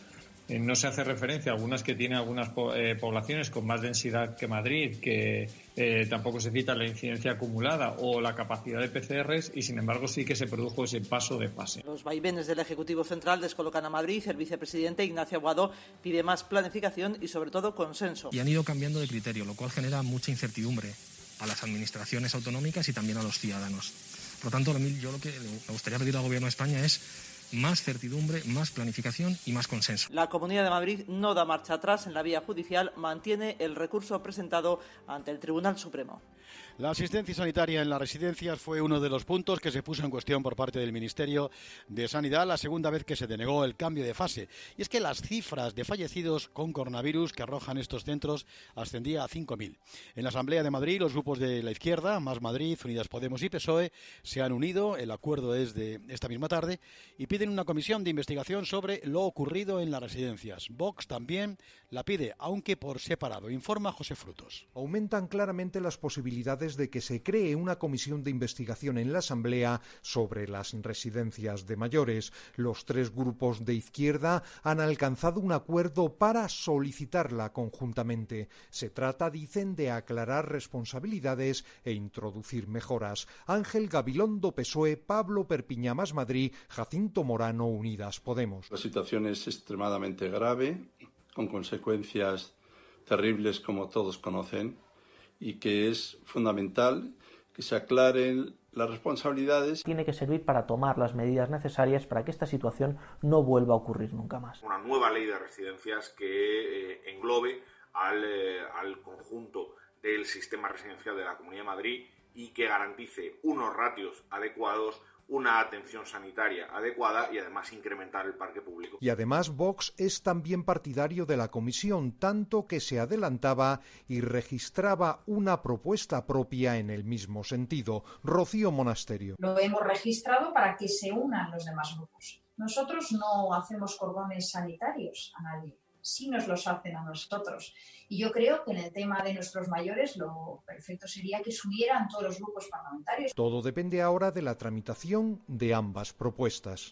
eh, no se hace referencia a algunas que tienen algunas po- eh, poblaciones con más densidad que Madrid, que eh, tampoco se cita la incidencia acumulada o la capacidad de P C Rs, y sin embargo sí que se produjo ese paso de fase. Los vaivenes del Ejecutivo Central descolocan a Madrid. El vicepresidente Ignacio Aguado pide más planificación y sobre todo consenso. Y han ido cambiando de criterio, lo cual genera mucha incertidumbre a las administraciones autonómicas y también a los ciudadanos. Por lo tanto, yo lo que me gustaría pedir al Gobierno de España es más certidumbre, más planificación y más consenso. La Comunidad de Madrid no da marcha atrás en la vía judicial, mantiene el recurso presentado ante el Tribunal Supremo. La asistencia sanitaria en las residencias fue uno de los puntos que se puso en cuestión por parte del Ministerio de Sanidad, la segunda vez que se denegó el cambio de fase. Y es que las cifras de fallecidos con coronavirus que arrojan estos centros ascendía a cinco mil. En la Asamblea de Madrid, los grupos de la izquierda, Más Madrid, Unidas Podemos y P S O E, se han unido, el acuerdo es de esta misma tarde, y piden una comisión de investigación sobre lo ocurrido en las residencias. Vox también la pide, aunque por separado. Informa José Frutos. Aumentan claramente las posibilidades de que se cree una comisión de investigación en la Asamblea sobre las residencias de mayores. Los tres grupos de izquierda han alcanzado un acuerdo para solicitarla conjuntamente. Se trata, dicen, de aclarar responsabilidades e introducir mejoras. Ángel Gabilondo, P S O E, Pablo Perpiñá, Más Madrid, Jacinto Morano, Unidas Podemos. La situación es extremadamente grave, con consecuencias terribles como todos conocen, y que es fundamental que se aclaren las responsabilidades. Tiene que servir para tomar las medidas necesarias para que esta situación no vuelva a ocurrir nunca más. Una nueva ley de residencias que eh, englobe al, eh, al conjunto del sistema residencial de la Comunidad de Madrid y que garantice unos ratios adecuados, una atención sanitaria adecuada y además incrementar el parque público. Y además Vox es también partidario de la comisión, tanto que se adelantaba y registraba una propuesta propia en el mismo sentido. Rocío Monasterio. Lo hemos registrado para que se unan los demás grupos. Nosotros no hacemos cordones sanitarios a nadie, sí nos los hacen a nosotros. Y yo creo que en el tema de nuestros mayores lo perfecto sería que se unieran todos los grupos parlamentarios. Todo depende ahora de la tramitación de ambas propuestas.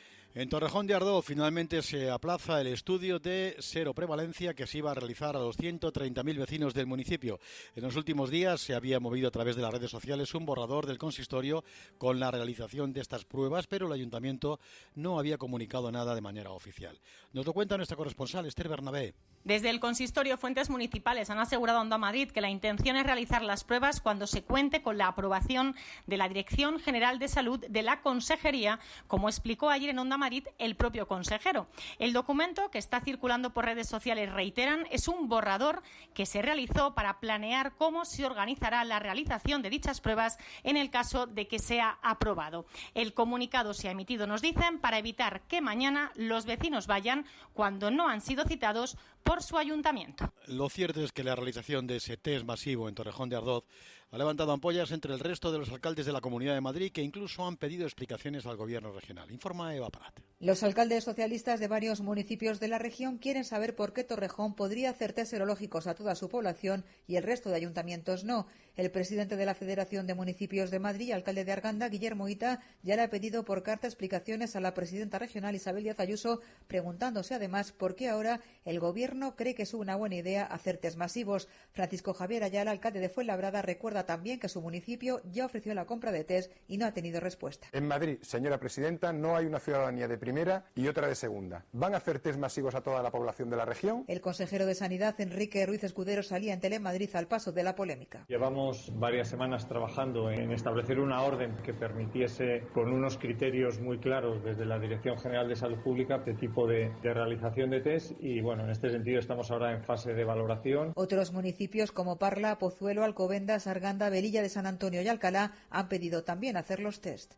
En Torrejón de Ardoz finalmente se aplaza el estudio de seroprevalencia que se iba a realizar a los ciento treinta mil vecinos del municipio. En los últimos días se había movido a través de las redes sociales un borrador del consistorio con la realización de estas pruebas, pero el ayuntamiento no había comunicado nada de manera oficial. Nos lo cuenta nuestra corresponsal Esther Bernabé. Desde el consistorio, fuentes municipales han asegurado a Onda Madrid que la intención es realizar las pruebas cuando se cuente con la aprobación de la Dirección General de Salud de la Consejería, como explicó ayer en Onda Madrid el propio consejero. El documento que está circulando por redes sociales, reiteran, es un borrador que se realizó para planear cómo se organizará la realización de dichas pruebas en el caso de que sea aprobado. El comunicado se ha emitido, nos dicen, para evitar que mañana los vecinos vayan cuando no han sido citados por su ayuntamiento. Lo cierto es que la realización de ese test masivo en Torrejón de Ardoz ha levantado ampollas entre el resto de los alcaldes de la Comunidad de Madrid, que incluso han pedido explicaciones al gobierno regional. Informa Eva Prat. Los alcaldes socialistas de varios municipios de la región quieren saber por qué Torrejón podría hacer test serológicos a toda su población y el resto de ayuntamientos no. El presidente de la Federación de Municipios de Madrid y alcalde de Arganda, Guillermo Hita, ya le ha pedido por carta explicaciones a la presidenta regional Isabel Díaz Ayuso, preguntándose además por qué ahora el gobierno cree que es una buena idea hacer test masivos. Francisco Javier Ayala, alcalde de Fuenlabrada, recuerda también que su municipio ya ofreció la compra de test y no ha tenido respuesta. En Madrid, señora presidenta, no hay una ciudadanía de primera y otra de segunda. ¿Van a hacer test masivos a toda la población de la región? El consejero de Sanidad, Enrique Ruiz Escudero, salía en Telemadrid al paso de la polémica. Llevamos varias semanas trabajando en establecer una orden que permitiese, con unos criterios muy claros desde la Dirección General de Salud Pública, este tipo de, de realización de test, y bueno, en este sentido estamos ahora en fase de valoración. Otros municipios como Parla, Pozuelo, Alcobendas, Arganda, Velilla de San Antonio y Alcalá han pedido también hacer los test.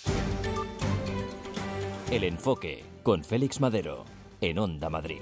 El Enfoque, con Félix Madero, en Onda Madrid.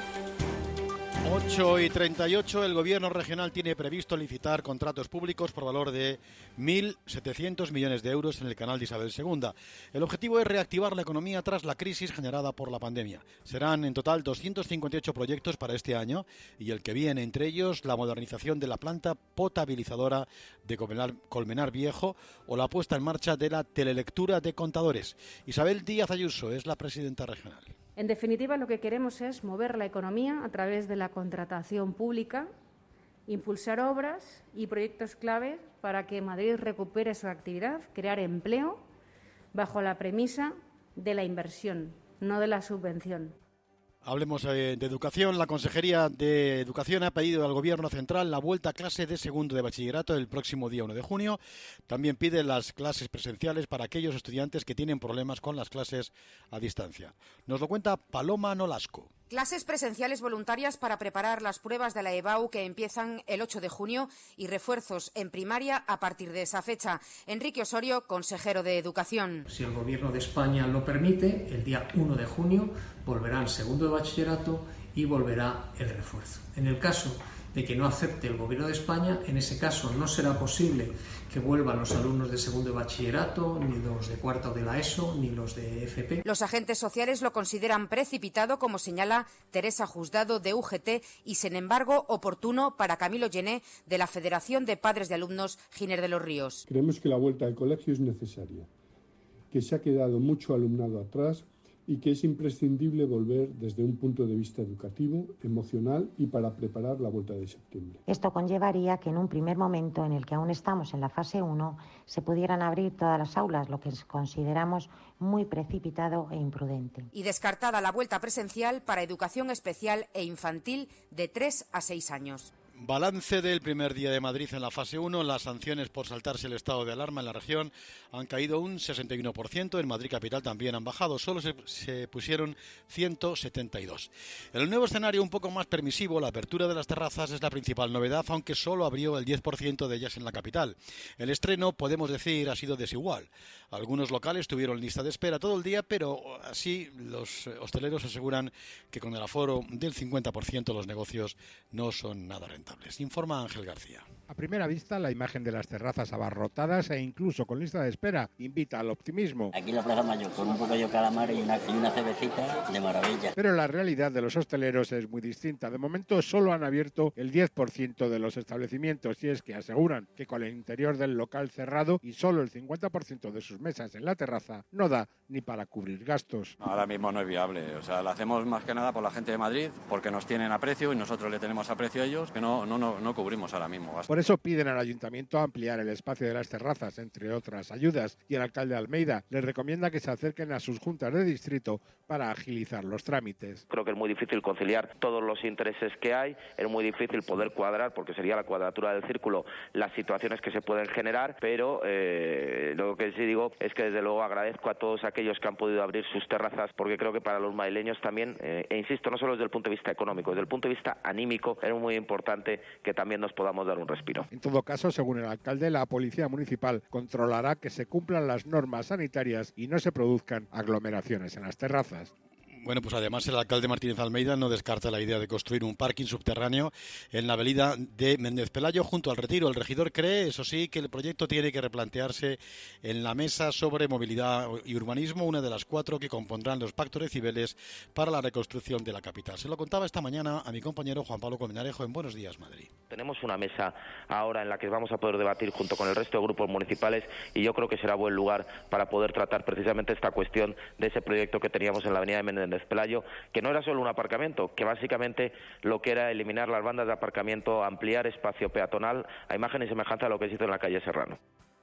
ocho y treinta y ocho, el gobierno regional tiene previsto licitar contratos públicos por valor de mil setecientos millones de euros en el canal de Isabel segunda. El objetivo es reactivar la economía tras la crisis generada por la pandemia. Serán en total doscientos cincuenta y ocho proyectos para este año y el que viene, entre ellos la modernización de la planta potabilizadora de Colmenar, Colmenar Viejo o la puesta en marcha de la telelectura de contadores. Isabel Díaz Ayuso es la presidenta regional. En definitiva, lo que queremos es mover la economía a través de la contratación pública, impulsar obras y proyectos clave para que Madrid recupere su actividad, crear empleo bajo la premisa de la inversión, no de la subvención. Hablemos eh, de educación. La Consejería de Educación ha pedido al Gobierno central la vuelta a clase de segundo de bachillerato el próximo día uno de junio. También pide las clases presenciales para aquellos estudiantes que tienen problemas con las clases a distancia. Nos lo cuenta Paloma Nolasco. Clases presenciales voluntarias para preparar las pruebas de la E B A U que empiezan el ocho de junio y refuerzos en primaria a partir de esa fecha. Enrique Osorio, consejero de Educación. Si el Gobierno de España lo permite, el día uno de junio volverá el segundo de bachillerato y volverá el refuerzo. En el caso de que no acepte el Gobierno de España, en ese caso no será posible que vuelvan los alumnos de segundo de bachillerato, ni los de cuarto de la ESO, ni los de F P. Los agentes sociales lo consideran precipitado, como señala Teresa Juzgado de U G T, y sin embargo oportuno para Camilo Llené de la Federación de Padres de Alumnos Giner de los Ríos. Creemos que la vuelta al colegio es necesaria, que se ha quedado mucho alumnado atrás y que es imprescindible volver desde un punto de vista educativo, emocional y para preparar la vuelta de septiembre. Esto conllevaría que en un primer momento en el que aún estamos en la fase uno se pudieran abrir todas las aulas, lo que consideramos muy precipitado e imprudente. Y descartada la vuelta presencial para educación especial e infantil de tres a seis años. Balance del primer día de Madrid en la fase uno. Las sanciones por saltarse el estado de alarma en la región han caído un sesenta y uno por ciento. En Madrid capital también han bajado. Solo se, se pusieron ciento setenta y dos. En el nuevo escenario un poco más permisivo, la apertura de las terrazas es la principal novedad, aunque solo abrió el diez por ciento de ellas en la capital. El estreno, podemos decir, ha sido desigual. Algunos locales tuvieron lista de espera todo el día, pero así los hosteleros aseguran que con el aforo del cincuenta por ciento los negocios no son nada rentables. Informa Ángel García. A primera vista, la imagen de las terrazas abarrotadas e incluso con lista de espera invita al optimismo. Aquí en la Plaza Mayor, con un bocadillo de calamar y una, y una cervecita de maravilla. Pero la realidad de los hosteleros es muy distinta. De momento solo han abierto el diez por ciento de los establecimientos, y es que aseguran que con el interior del local cerrado y solo el cincuenta por ciento de sus mesas en la terraza no da ni para cubrir gastos. Ahora mismo no es viable. O sea, lo hacemos más que nada por la gente de Madrid, porque nos tienen aprecio y nosotros le tenemos aprecio a ellos, que no, no, no, no cubrimos ahora mismo gastos. Por eso piden al ayuntamiento ampliar el espacio de las terrazas, entre otras ayudas, y el alcalde de Almeida les recomienda que se acerquen a sus juntas de distrito para agilizar los trámites. Creo que es muy difícil conciliar todos los intereses que hay, es muy difícil poder cuadrar, porque sería la cuadratura del círculo, las situaciones que se pueden generar, pero eh, lo que sí digo es que desde luego agradezco a todos aquellos que han podido abrir sus terrazas, porque creo que para los madrileños también, eh, e insisto, no solo desde el punto de vista económico, desde el punto de vista anímico, es muy importante que también nos podamos dar un respiro. En todo caso, según el alcalde, la policía municipal controlará que se cumplan las normas sanitarias y no se produzcan aglomeraciones en las terrazas. Bueno, pues además el alcalde Martínez Almeida no descarta la idea de construir un parking subterráneo en la avenida de Méndez Pelayo junto al Retiro. El regidor cree, eso sí, que el proyecto tiene que replantearse en la mesa sobre movilidad y urbanismo, una de las cuatro que compondrán los pactos de Cibeles para la reconstrucción de la capital. Se lo contaba esta mañana a mi compañero Juan Pablo Colmenarejo en Buenos Días, Madrid. Tenemos una mesa ahora en la que vamos a poder debatir junto con el resto de grupos municipales, y yo creo que será buen lugar para poder tratar precisamente esta cuestión de ese proyecto que teníamos en la avenida de Méndez Pelayo, que no era solo un aparcamiento, que básicamente lo que era eliminar las bandas de aparcamiento, ampliar espacio peatonal a imagen y semejanza a lo que se hizo en la calle Serrano.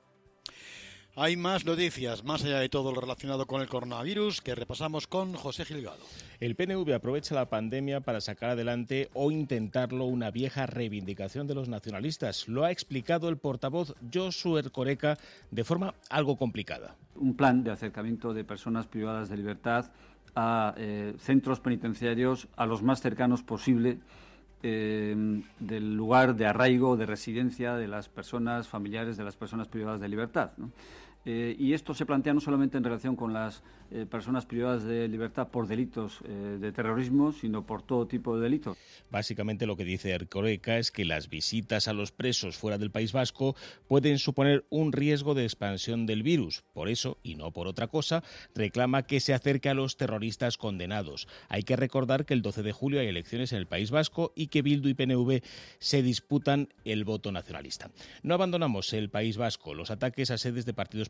Hay más noticias, más allá de todo lo relacionado con el coronavirus, que repasamos con José Gilgado. El P N V aprovecha la pandemia para sacar adelante o intentarlo una vieja reivindicación de los nacionalistas. Lo ha explicado el portavoz Josu Erkoreka de forma algo complicada. Un plan de acercamiento de personas privadas de libertad a eh, centros penitenciarios a los más cercanos posible eh, del lugar de arraigo, de residencia de las personas familiares de las personas privadas de libertad, ¿no? Eh, y esto se plantea no solamente en relación con las eh, personas privadas de libertad por delitos eh, de terrorismo, sino por todo tipo de delitos. Básicamente lo que dice Erkoreka es que las visitas a los presos fuera del País Vasco pueden suponer un riesgo de expansión del virus. Por eso, y no por otra cosa, reclama que se acerque a los terroristas condenados. Hay que recordar que el doce de julio hay elecciones en el País Vasco y que Bildu y P N V se disputan el voto nacionalista. No abandonamos el País Vasco. Los ataques a sedes de partidos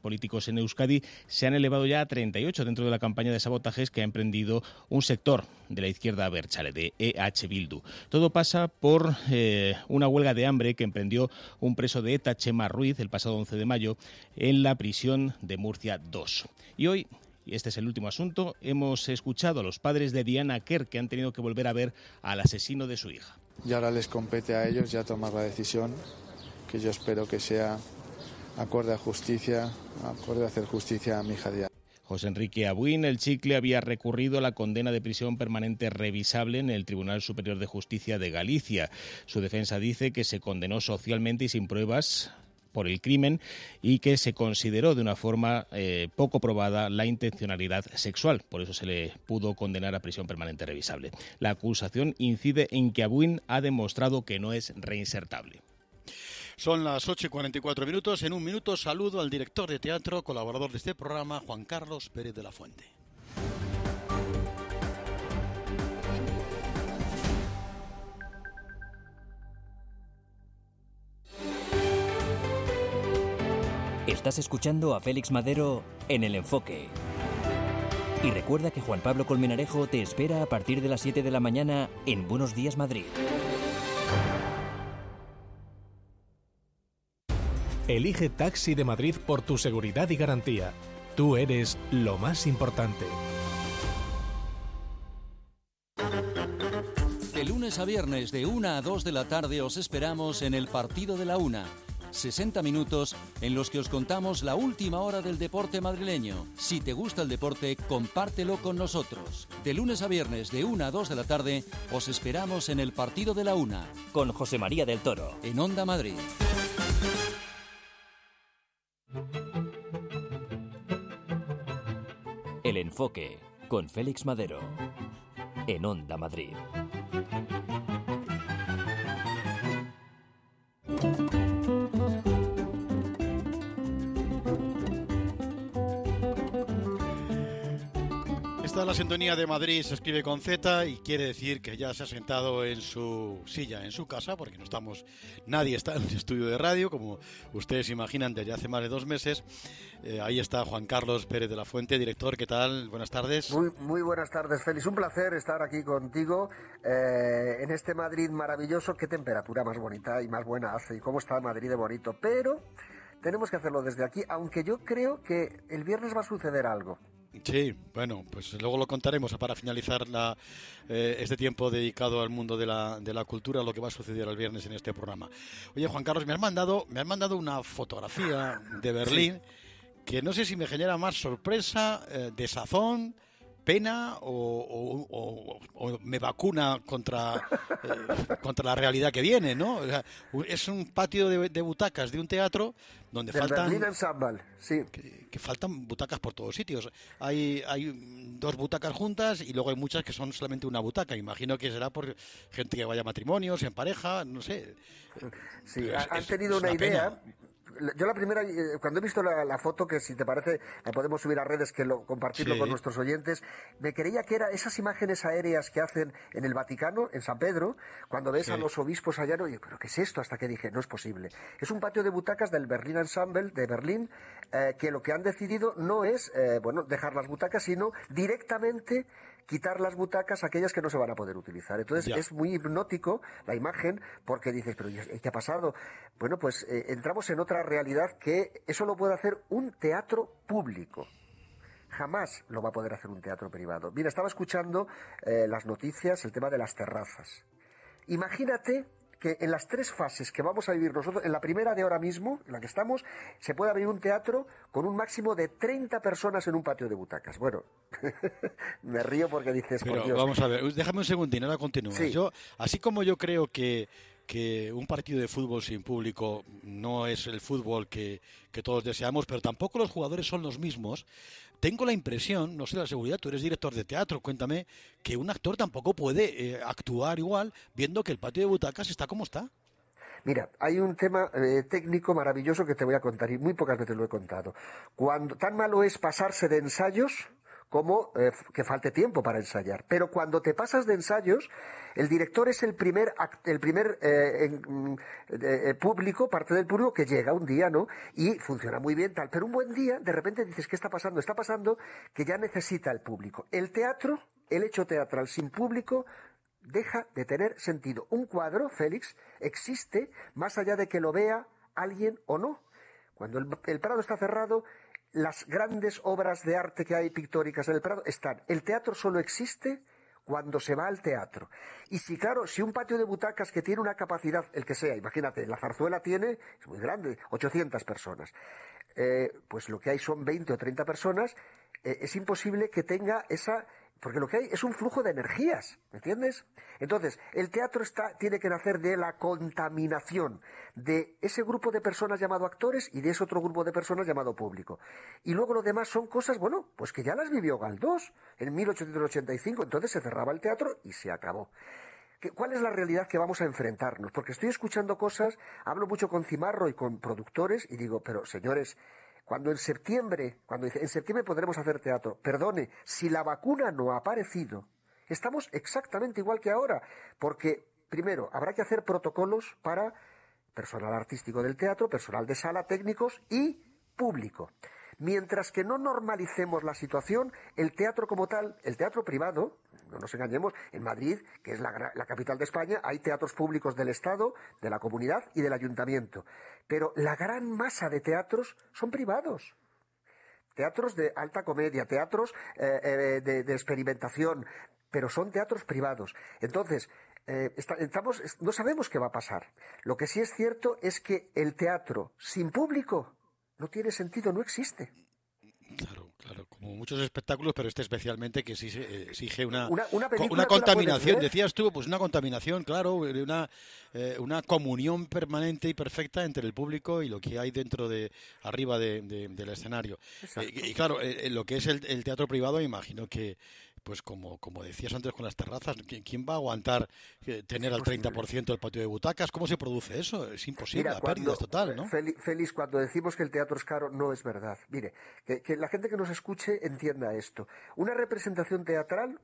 políticos en Euskadi se han elevado ya a treinta y ocho dentro de la campaña de sabotajes que ha emprendido un sector de la izquierda abertzale, de E H Bildu. Todo pasa por eh, una huelga de hambre que emprendió un preso de ETA, Chema Ruiz, el pasado once de mayo, en la prisión de Murcia dos. Y hoy, y este es el último asunto, hemos escuchado a los padres de Diana Kerr, que han tenido que volver a ver al asesino de su hija. Y ahora les compete a ellos ya tomar la decisión, que yo espero que sea acorde a justicia, acorde a hacer justicia a mi hija Diana. José Enrique Abuin, el chicle, había recurrido a la condena de prisión permanente revisable en el Tribunal Superior de Justicia de Galicia. Su defensa dice que se condenó socialmente y sin pruebas por el crimen y que se consideró de una forma eh, poco probada la intencionalidad sexual. Por eso se le pudo condenar a prisión permanente revisable. La acusación incide en que Abuin ha demostrado que no es reinsertable. Son las ocho y cuarenta y cuatro minutos. En un minuto saludo al director de teatro, colaborador de este programa, Juan Carlos Pérez de la Fuente. Estás escuchando a Félix Madero en El Enfoque. Y recuerda que Juan Pablo Colmenarejo te espera a partir de las siete de la mañana en Buenos Días Madrid. Elige Taxi de Madrid por tu seguridad y garantía. Tú eres lo más importante. De lunes a viernes de una a dos de la tarde os esperamos en el Partido de la Una. sesenta minutos en los que os contamos la última hora del deporte madrileño. Si te gusta el deporte, compártelo con nosotros. De lunes a viernes de una a dos de la tarde os esperamos en el Partido de la Una. Con José María del Toro. En Onda Madrid. El Enfoque, con Félix Madero, en Onda Madrid. Esta es la sintonía de Madrid, se escribe con Z y quiere decir que ya se ha sentado en su silla, en su casa, porque no estamos, nadie está en el estudio de radio, como ustedes imaginan, desde hace más de dos meses. Eh, ahí está Juan Carlos Pérez de la Fuente, director. ¿Qué tal? Buenas tardes. Muy, muy buenas tardes, Félix. Un placer estar aquí contigo eh, en este Madrid maravilloso. Qué temperatura más bonita y más buena hace, y cómo está Madrid de bonito. Pero tenemos que hacerlo desde aquí, aunque yo creo que el viernes va a suceder algo. Sí, bueno, pues luego lo contaremos para finalizar la, eh, este tiempo dedicado al mundo de la, de la cultura, lo que va a suceder el viernes en este programa. Oye, Juan Carlos, me has mandado, me has mandado una fotografía de Berlín sí. que no sé si me genera más sorpresa, eh, desazón, pena o, o, o, o me vacuna contra, eh, contra la realidad que viene, ¿no? O sea, es un patio de, de butacas de un teatro donde Del faltan Berlin Ensemble, sí. que, que faltan butacas por todos sitios. Hay hay dos butacas juntas y luego hay muchas que son solamente una butaca. Imagino que será por gente que vaya a matrimonios, en pareja, no sé. Sí, es, han es, tenido es una, una idea. Pena. Yo la primera, cuando he visto la, la foto, que si te parece la podemos subir a redes, que lo compartirlo sí. con nuestros oyentes, me creía que era esas imágenes aéreas que hacen en el Vaticano, en San Pedro, cuando ves sí. a los obispos allá, y yo, ¿pero qué es esto? Hasta que dije, no es posible. Es un patio de butacas del Berlin Ensemble de Berlín, eh, que lo que han decidido no es, eh, bueno, dejar las butacas, sino directamente quitar las butacas aquellas que no se van a poder utilizar. Entonces ya. es muy hipnótico la imagen, porque dices, pero ¿qué ha pasado? Bueno, pues eh, entramos en otra realidad, que eso lo puede hacer un teatro público. Jamás lo va a poder hacer un teatro privado. Mira, estaba escuchando eh, las noticias, el tema de las terrazas. Imagínate que en las tres fases que vamos a vivir nosotros, en la primera de ahora mismo, en la que estamos, se puede abrir un teatro con un máximo de treinta personas en un patio de butacas. Bueno, me río porque dices, pero por Dios. Vamos a ver, déjame un segundín, ahora continúas. Sí. Yo, así como yo creo que que un partido de fútbol sin público no es el fútbol que, que todos deseamos, pero tampoco los jugadores son los mismos. Tengo la impresión, no sé la seguridad, tú eres director de teatro, cuéntame, que un actor tampoco puede eh, actuar igual viendo que el patio de butacas está como está. Mira, hay un tema eh, técnico maravilloso que te voy a contar, y muy pocas veces lo he contado. Cuando tan malo es pasarse de ensayos como eh, que falte tiempo para ensayar. Pero cuando te pasas de ensayos, el director es el primer, el primer eh, en, eh, público, parte del público que llega un día, ¿no? Y funciona muy bien, tal. Pero un buen día, de repente dices, ¿qué está pasando? Está pasando que ya necesita el público. El teatro, el hecho teatral sin público, deja de tener sentido. Un cuadro, Félix, existe más allá de que lo vea alguien o no. Cuando el, el Prado está cerrado, las grandes obras de arte que hay pictóricas en el Prado están. El teatro solo existe cuando se va al teatro. Y si, claro, si un patio de butacas que tiene una capacidad, el que sea, imagínate, la Zarzuela tiene, es muy grande, ochocientas personas, eh, pues lo que hay son veinte o treinta personas, eh, es imposible que tenga esa... Porque lo que hay es un flujo de energías, ¿me entiendes? Entonces, el teatro está, tiene que nacer de la contaminación de ese grupo de personas llamado actores y de ese otro grupo de personas llamado público. Y luego lo demás son cosas, bueno, pues que ya las vivió Galdós en mil ochocientos ochenta y cinco, entonces se cerraba el teatro y se acabó. ¿Cuál es la realidad que vamos a enfrentarnos? Porque estoy escuchando cosas, hablo mucho con Cimarro y con productores y digo, pero señores... Cuando en septiembre, cuando dice, en septiembre podremos hacer teatro, perdone, si la vacuna no ha aparecido, estamos exactamente igual que ahora, porque, primero, habrá que hacer protocolos para personal artístico del teatro, personal de sala, técnicos y público. Mientras que no normalicemos la situación, el teatro como tal, el teatro privado, no nos engañemos, en Madrid, que es la, la capital de España, hay teatros públicos del Estado, de la comunidad y del ayuntamiento. Pero la gran masa de teatros son privados. Teatros de alta comedia, teatros eh, eh, de, de experimentación, pero son teatros privados. Entonces, eh, está, estamos, no sabemos qué va a pasar. Lo que sí es cierto es que el teatro sin público no tiene sentido, no existe. Claro, claro, como muchos espectáculos, pero este especialmente que sí se exige una, una, una, una contaminación, decías tú, pues una contaminación, claro, una, eh, una comunión permanente y perfecta entre el público y lo que hay dentro de, arriba de, de, del escenario. Eh, y claro, eh, lo que es el, el teatro privado, imagino que, pues como, como decías antes con las terrazas, ¿quién va a aguantar eh, tener al treinta por ciento el patio de butacas? ¿Cómo se produce eso? Es imposible, Mira, la cuando, pérdida es total, ¿no? Félix, cuando decimos que el teatro es caro, no es verdad. Mire, que, que la gente que nos escuche entienda esto. Una representación teatral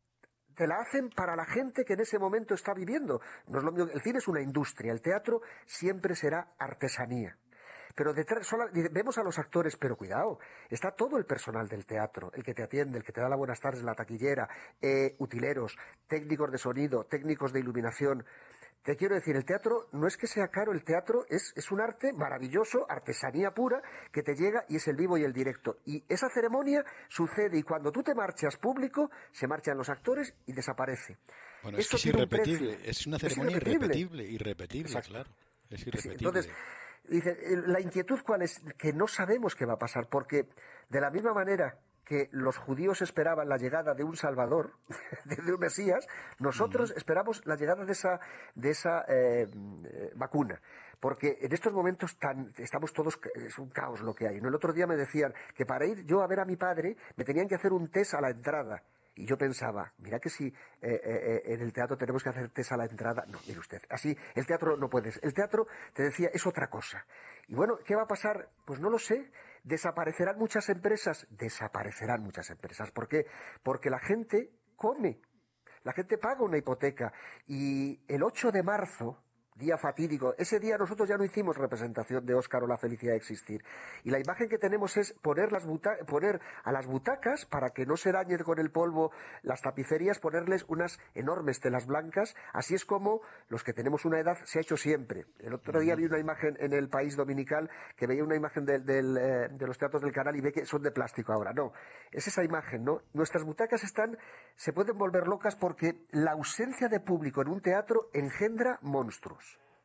te la hacen para la gente que en ese momento está viviendo. No es lo mismo, el cine es una industria, el teatro siempre será artesanía. Pero detrás, solo, vemos a los actores, pero cuidado, está todo el personal del teatro, el que te atiende, el que te da las buenas tardes, la taquillera, eh, utileros, técnicos de sonido, técnicos de iluminación. Te quiero decir, el teatro no es que sea caro, el teatro es, es un arte maravilloso, artesanía pura, que te llega y es el vivo y el directo. Y esa ceremonia sucede y cuando tú te marchas público, se marchan los actores y desaparece. Bueno, es que es irrepetible, es una ceremonia es irrepetible, irrepetible, Exacto. Claro, es irrepetible. Entonces, dice, la inquietud cuál es, que no sabemos qué va a pasar, porque de la misma manera que los judíos esperaban la llegada de un Salvador, de un Mesías, nosotros uh-huh. esperamos la llegada de esa, de esa eh, eh, vacuna. Porque en estos momentos tan, estamos todos, es un caos lo que hay. ¿No? El otro día me decían que para ir yo a ver a mi padre me tenían que hacer un test a la entrada. Y yo pensaba, mira que si eh, eh, en el teatro tenemos que hacer test a la entrada. No, mire usted, así el teatro no puedes. El teatro, te decía, es otra cosa. Y bueno, ¿qué va a pasar? Pues no lo sé. ¿Desaparecerán muchas empresas? Desaparecerán muchas empresas. ¿Por qué? Porque la gente come. La gente paga una hipoteca. Y el ocho de marzo... día fatídico. Ese día nosotros ya no hicimos representación de Óscar o la felicidad de existir. Y la imagen que tenemos es poner, las buta- poner a las butacas, para que no se dañen con el polvo las tapicerías, ponerles unas enormes telas blancas. Así es como los que tenemos una edad se ha hecho siempre. El otro día vi una imagen en El País Dominical que veía una imagen de, del, eh, de los teatros del canal y ve que son de plástico ahora. No, es esa imagen, ¿no? Nuestras butacas están, se pueden volver locas porque la ausencia de público en un teatro engendra monstruos.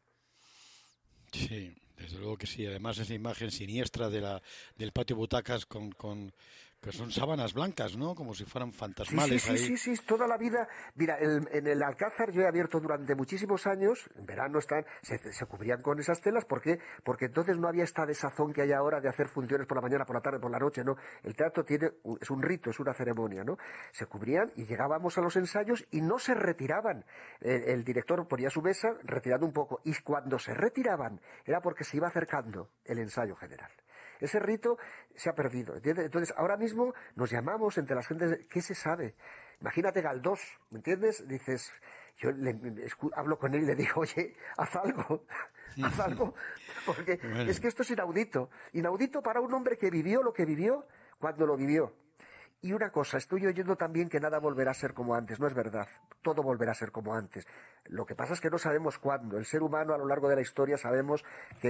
Sí, desde luego que sí. Además esa imagen siniestra de la del patio butacas con, con que son sábanas blancas, ¿no? Como si fueran fantasmales. Sí, sí, sí, ahí. sí, sí, toda la vida. Mira, el, en el Alcázar yo he abierto durante muchísimos años, en verano están, se, se cubrían con esas telas, ¿por qué? Porque entonces no había esta desazón que hay ahora de hacer funciones por la mañana, por la tarde, por la noche, ¿no? El teatro tiene, es un rito, es una ceremonia, ¿no? Se cubrían y llegábamos a los ensayos y no se retiraban. El, el director ponía su mesa, retirando un poco, y cuando se retiraban era porque se iba acercando el ensayo general. Ese rito se ha perdido, ¿entiendes? Entonces, ahora mismo nos llamamos entre las gentes, ¿qué se sabe? Imagínate Galdós, ¿me entiendes? Dices, yo le, escu- hablo con él y le digo, oye, haz algo, haz algo, porque bueno. Es que esto es inaudito, inaudito para un hombre que vivió lo que vivió cuando lo vivió. Y una cosa, estoy oyendo también que nada volverá a ser como antes. No es verdad. Todo volverá a ser como antes. Lo que pasa es que no sabemos cuándo. El ser humano a lo largo de la historia sabemos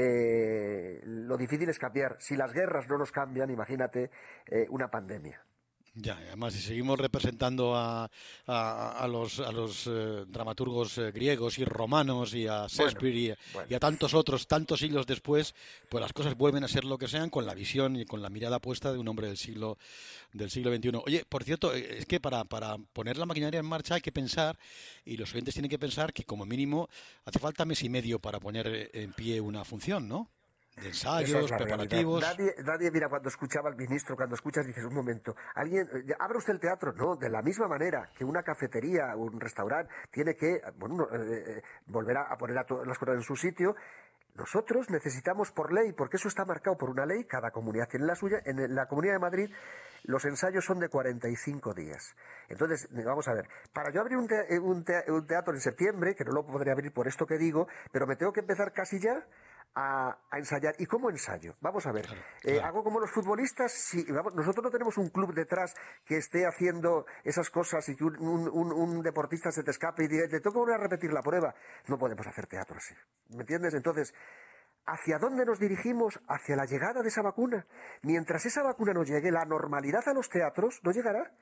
que lo difícil es cambiar. Si las guerras no nos cambian, imagínate eh, una pandemia. Ya, además, si seguimos representando a, a, a los, a los eh, dramaturgos eh, griegos y romanos y a Shakespeare bueno, y, bueno. y a tantos otros, tantos siglos después, pues las cosas vuelven a ser lo que sean con la visión y con la mirada puesta de un hombre del siglo del siglo veintiuno. Oye, por cierto, es que para, para poner la maquinaria en marcha hay que pensar, y los oyentes tienen que pensar que como mínimo hace falta mes y medio para poner en pie una función, ¿no? De ensayos, es preparativos. Nadie, nadie, mira, cuando escuchaba al ministro, cuando escuchas dices, un momento, alguien, ¿abre usted el teatro? No, de la misma manera que una cafetería, un restaurante, tiene que, bueno, eh, volver a, a poner a todas las cosas en su sitio. Nosotros necesitamos por ley, porque eso está marcado por una ley, cada comunidad tiene la suya. En la Comunidad de Madrid los ensayos son de cuarenta y cinco días. Entonces, vamos a ver, para yo abrir un, te, un, te, un teatro en septiembre, que no lo podré abrir por esto que digo, pero me tengo que empezar casi ya A, a ensayar. ¿Y cómo ensayo? Vamos a ver. Claro, claro. Eh, hago como los futbolistas. Si, vamos, nosotros no tenemos un club detrás que esté haciendo esas cosas y que un, un, un, un deportista se te escape y diga, te toca volver a repetir la prueba. No podemos hacer teatro así. ¿Me entiendes? Entonces, ¿hacia dónde nos dirigimos? Hacia la llegada de esa vacuna. Mientras esa vacuna no llegue, la normalidad a los teatros no llegará.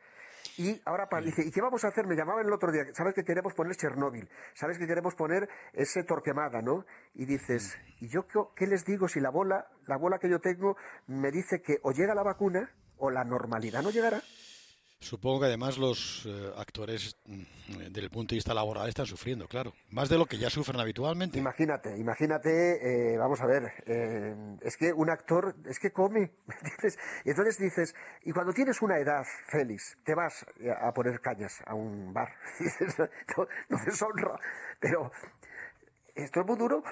Y ahora dice, ¿y qué vamos a hacer? Me llamaban el otro día, ¿sabes que queremos poner Chernóbil? ¿Sabes que queremos poner ese Torquemada, no? Y dices, ¿y yo qué les digo si la bola, la bola que yo tengo me dice que o llega la vacuna o la normalidad no llegará? Supongo que además los eh, actores, desde el punto de vista laboral, están sufriendo, claro. Más de lo que ya sufren habitualmente. Imagínate, imagínate, eh, vamos a ver, eh, es que un actor, es que come, ¿me entiendes? Y entonces dices, y cuando tienes una edad, Félix, te vas a poner cañas a un bar. Y dices, no, no deshonra, pero esto es muy duro.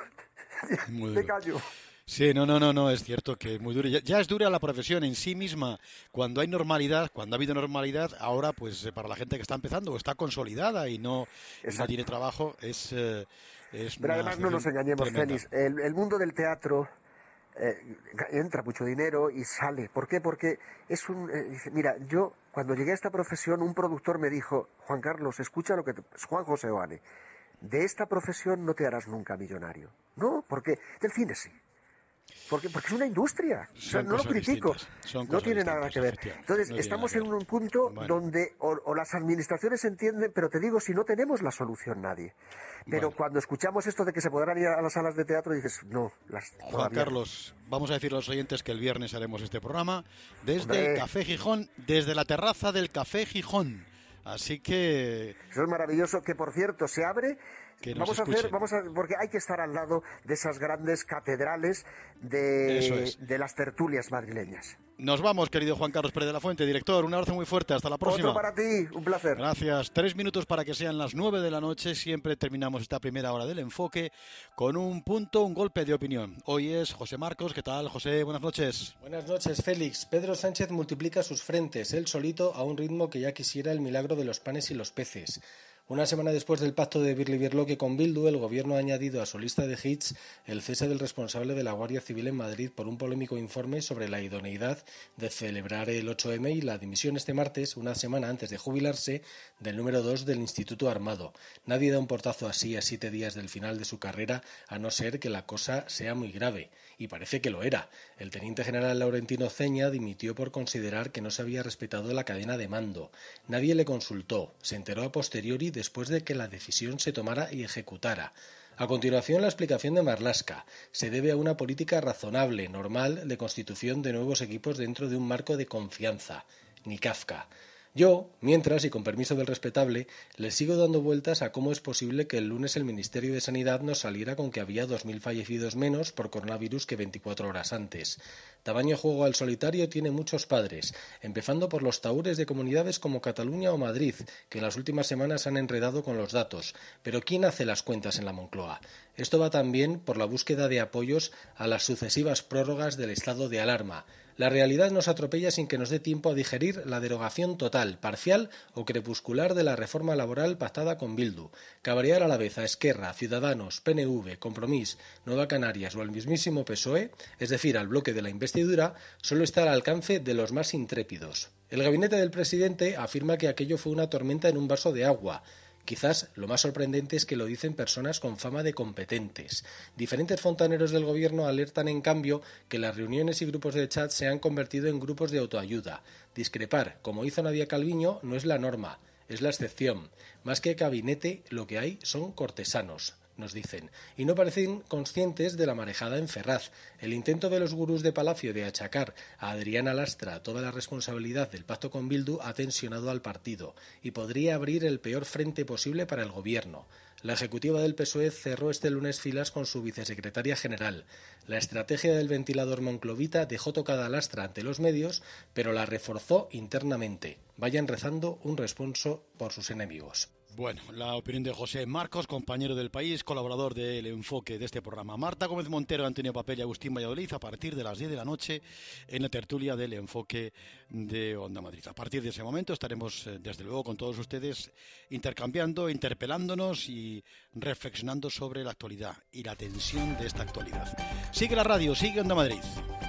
Muy Te duro. callo. Sí, no, no, no, no, es cierto que es muy duro. Ya, ya es dura la profesión en sí misma. Cuando hay normalidad, cuando ha habido normalidad, ahora pues para la gente que está empezando o está consolidada y no, y no tiene trabajo, es, eh, es Pero además no nos engañemos, tremenda. Félix, el, el mundo del teatro eh, entra mucho dinero y sale. ¿Por qué? Porque es un... Eh, dice, mira, yo cuando llegué a esta profesión, un productor me dijo, Juan Carlos, escucha lo que... Te... Juan José Oane, de esta profesión no te harás nunca millonario. No, porque del cine sí. Porque, porque es una industria, o sea, no lo critico, no tiene nada que ver. Entonces, no estamos en un punto bueno. donde o, o las administraciones entienden, pero te digo, si no tenemos la solución nadie. Pero bueno. cuando escuchamos esto de que se podrán ir a las salas de teatro, dices, no. Las, Juan Carlos, vamos a decir a los oyentes que el viernes haremos este programa desde Hombre. el Café Gijón, desde la terraza del Café Gijón. Así que... Eso es maravilloso, que por cierto, se abre... Vamos a hacer, vamos a, porque hay que estar al lado de esas grandes catedrales de, es. de las tertulias madrileñas. Nos vamos, querido Juan Carlos Pérez de la Fuente, director. Un abrazo muy fuerte. Hasta la próxima. Otro para ti, un placer. Gracias. Tres minutos para que sean las nueve de la noche. Siempre terminamos esta primera hora del enfoque con un punto, un golpe de opinión. Hoy es José Marcos. ¿Qué tal, José? Buenas noches. Buenas noches, Félix. Pedro Sánchez multiplica sus frentes, él solito, a un ritmo que ya quisiera el milagro de los panes y los peces. Una semana después del pacto de Birli-Birloque con Bildu, el gobierno ha añadido a su lista de hits el cese del responsable de la Guardia Civil en Madrid por un polémico informe sobre la idoneidad de celebrar el ocho eme y la dimisión este martes, una semana antes de jubilarse, del número dos del Instituto Armado. Nadie da un portazo así a siete días del final de su carrera, a no ser que la cosa sea muy grave. Y parece que lo era. El teniente general Laurentino Ceña dimitió por considerar que no se había respetado la cadena de mando. Nadie le consultó, se enteró a posteriori después de que la decisión se tomara y ejecutara. A continuación, la explicación de Marlaska. Se debe a una política razonable, normal, de constitución de nuevos equipos dentro de un marco de confianza. Ni Kafka. Yo, mientras, y con permiso del respetable, le sigo dando vueltas a cómo es posible que el lunes el Ministerio de Sanidad nos saliera con que había dos mil fallecidos menos por coronavirus que veinticuatro horas antes. Tamaño juego al solitario tiene muchos padres, empezando por los tahúres de comunidades como Cataluña o Madrid, que en las últimas semanas han enredado con los datos. Pero ¿quién hace las cuentas en la Moncloa? Esto va también por la búsqueda de apoyos a las sucesivas prórrogas del estado de alarma. La realidad nos atropella sin que nos dé tiempo a digerir la derogación total, parcial o crepuscular de la reforma laboral pactada con Bildu. Cabrear a la vez a Esquerra, Ciudadanos, P N V, Compromís, Nueva Canarias o al mismísimo P S O E, es decir, al bloque de la investidura, solo está al alcance de los más intrépidos. El gabinete del presidente afirma que aquello fue una tormenta en un vaso de agua. Quizás lo más sorprendente es que lo dicen personas con fama de competentes. Diferentes fontaneros del gobierno alertan, en cambio, que las reuniones y grupos de chat se han convertido en grupos de autoayuda. Discrepar, como hizo Nadia Calviño, no es la norma, es la excepción. Más que gabinete, lo que hay son cortesanos, nos dicen, y no parecen conscientes de la marejada en Ferraz. El intento de los gurús de Palacio de achacar a Adriana Lastra toda la responsabilidad del pacto con Bildu ha tensionado al partido y podría abrir el peor frente posible para el gobierno. La ejecutiva del P S O E cerró este lunes filas con su vicesecretaria general. La estrategia del ventilador monclovita dejó tocada a Lastra ante los medios, pero la reforzó internamente. Vayan rezando un responso por sus enemigos. Bueno, la opinión de José Marcos, compañero del País, colaborador del Enfoque de este programa. Marta Gómez Montero, Antonio Papel y Agustín Valladolid, a partir de las diez de la noche en la tertulia del Enfoque de Onda Madrid. A partir de ese momento estaremos, desde luego, con todos ustedes intercambiando, interpelándonos y reflexionando sobre la actualidad y la tensión de esta actualidad. Sigue la radio, sigue Onda Madrid.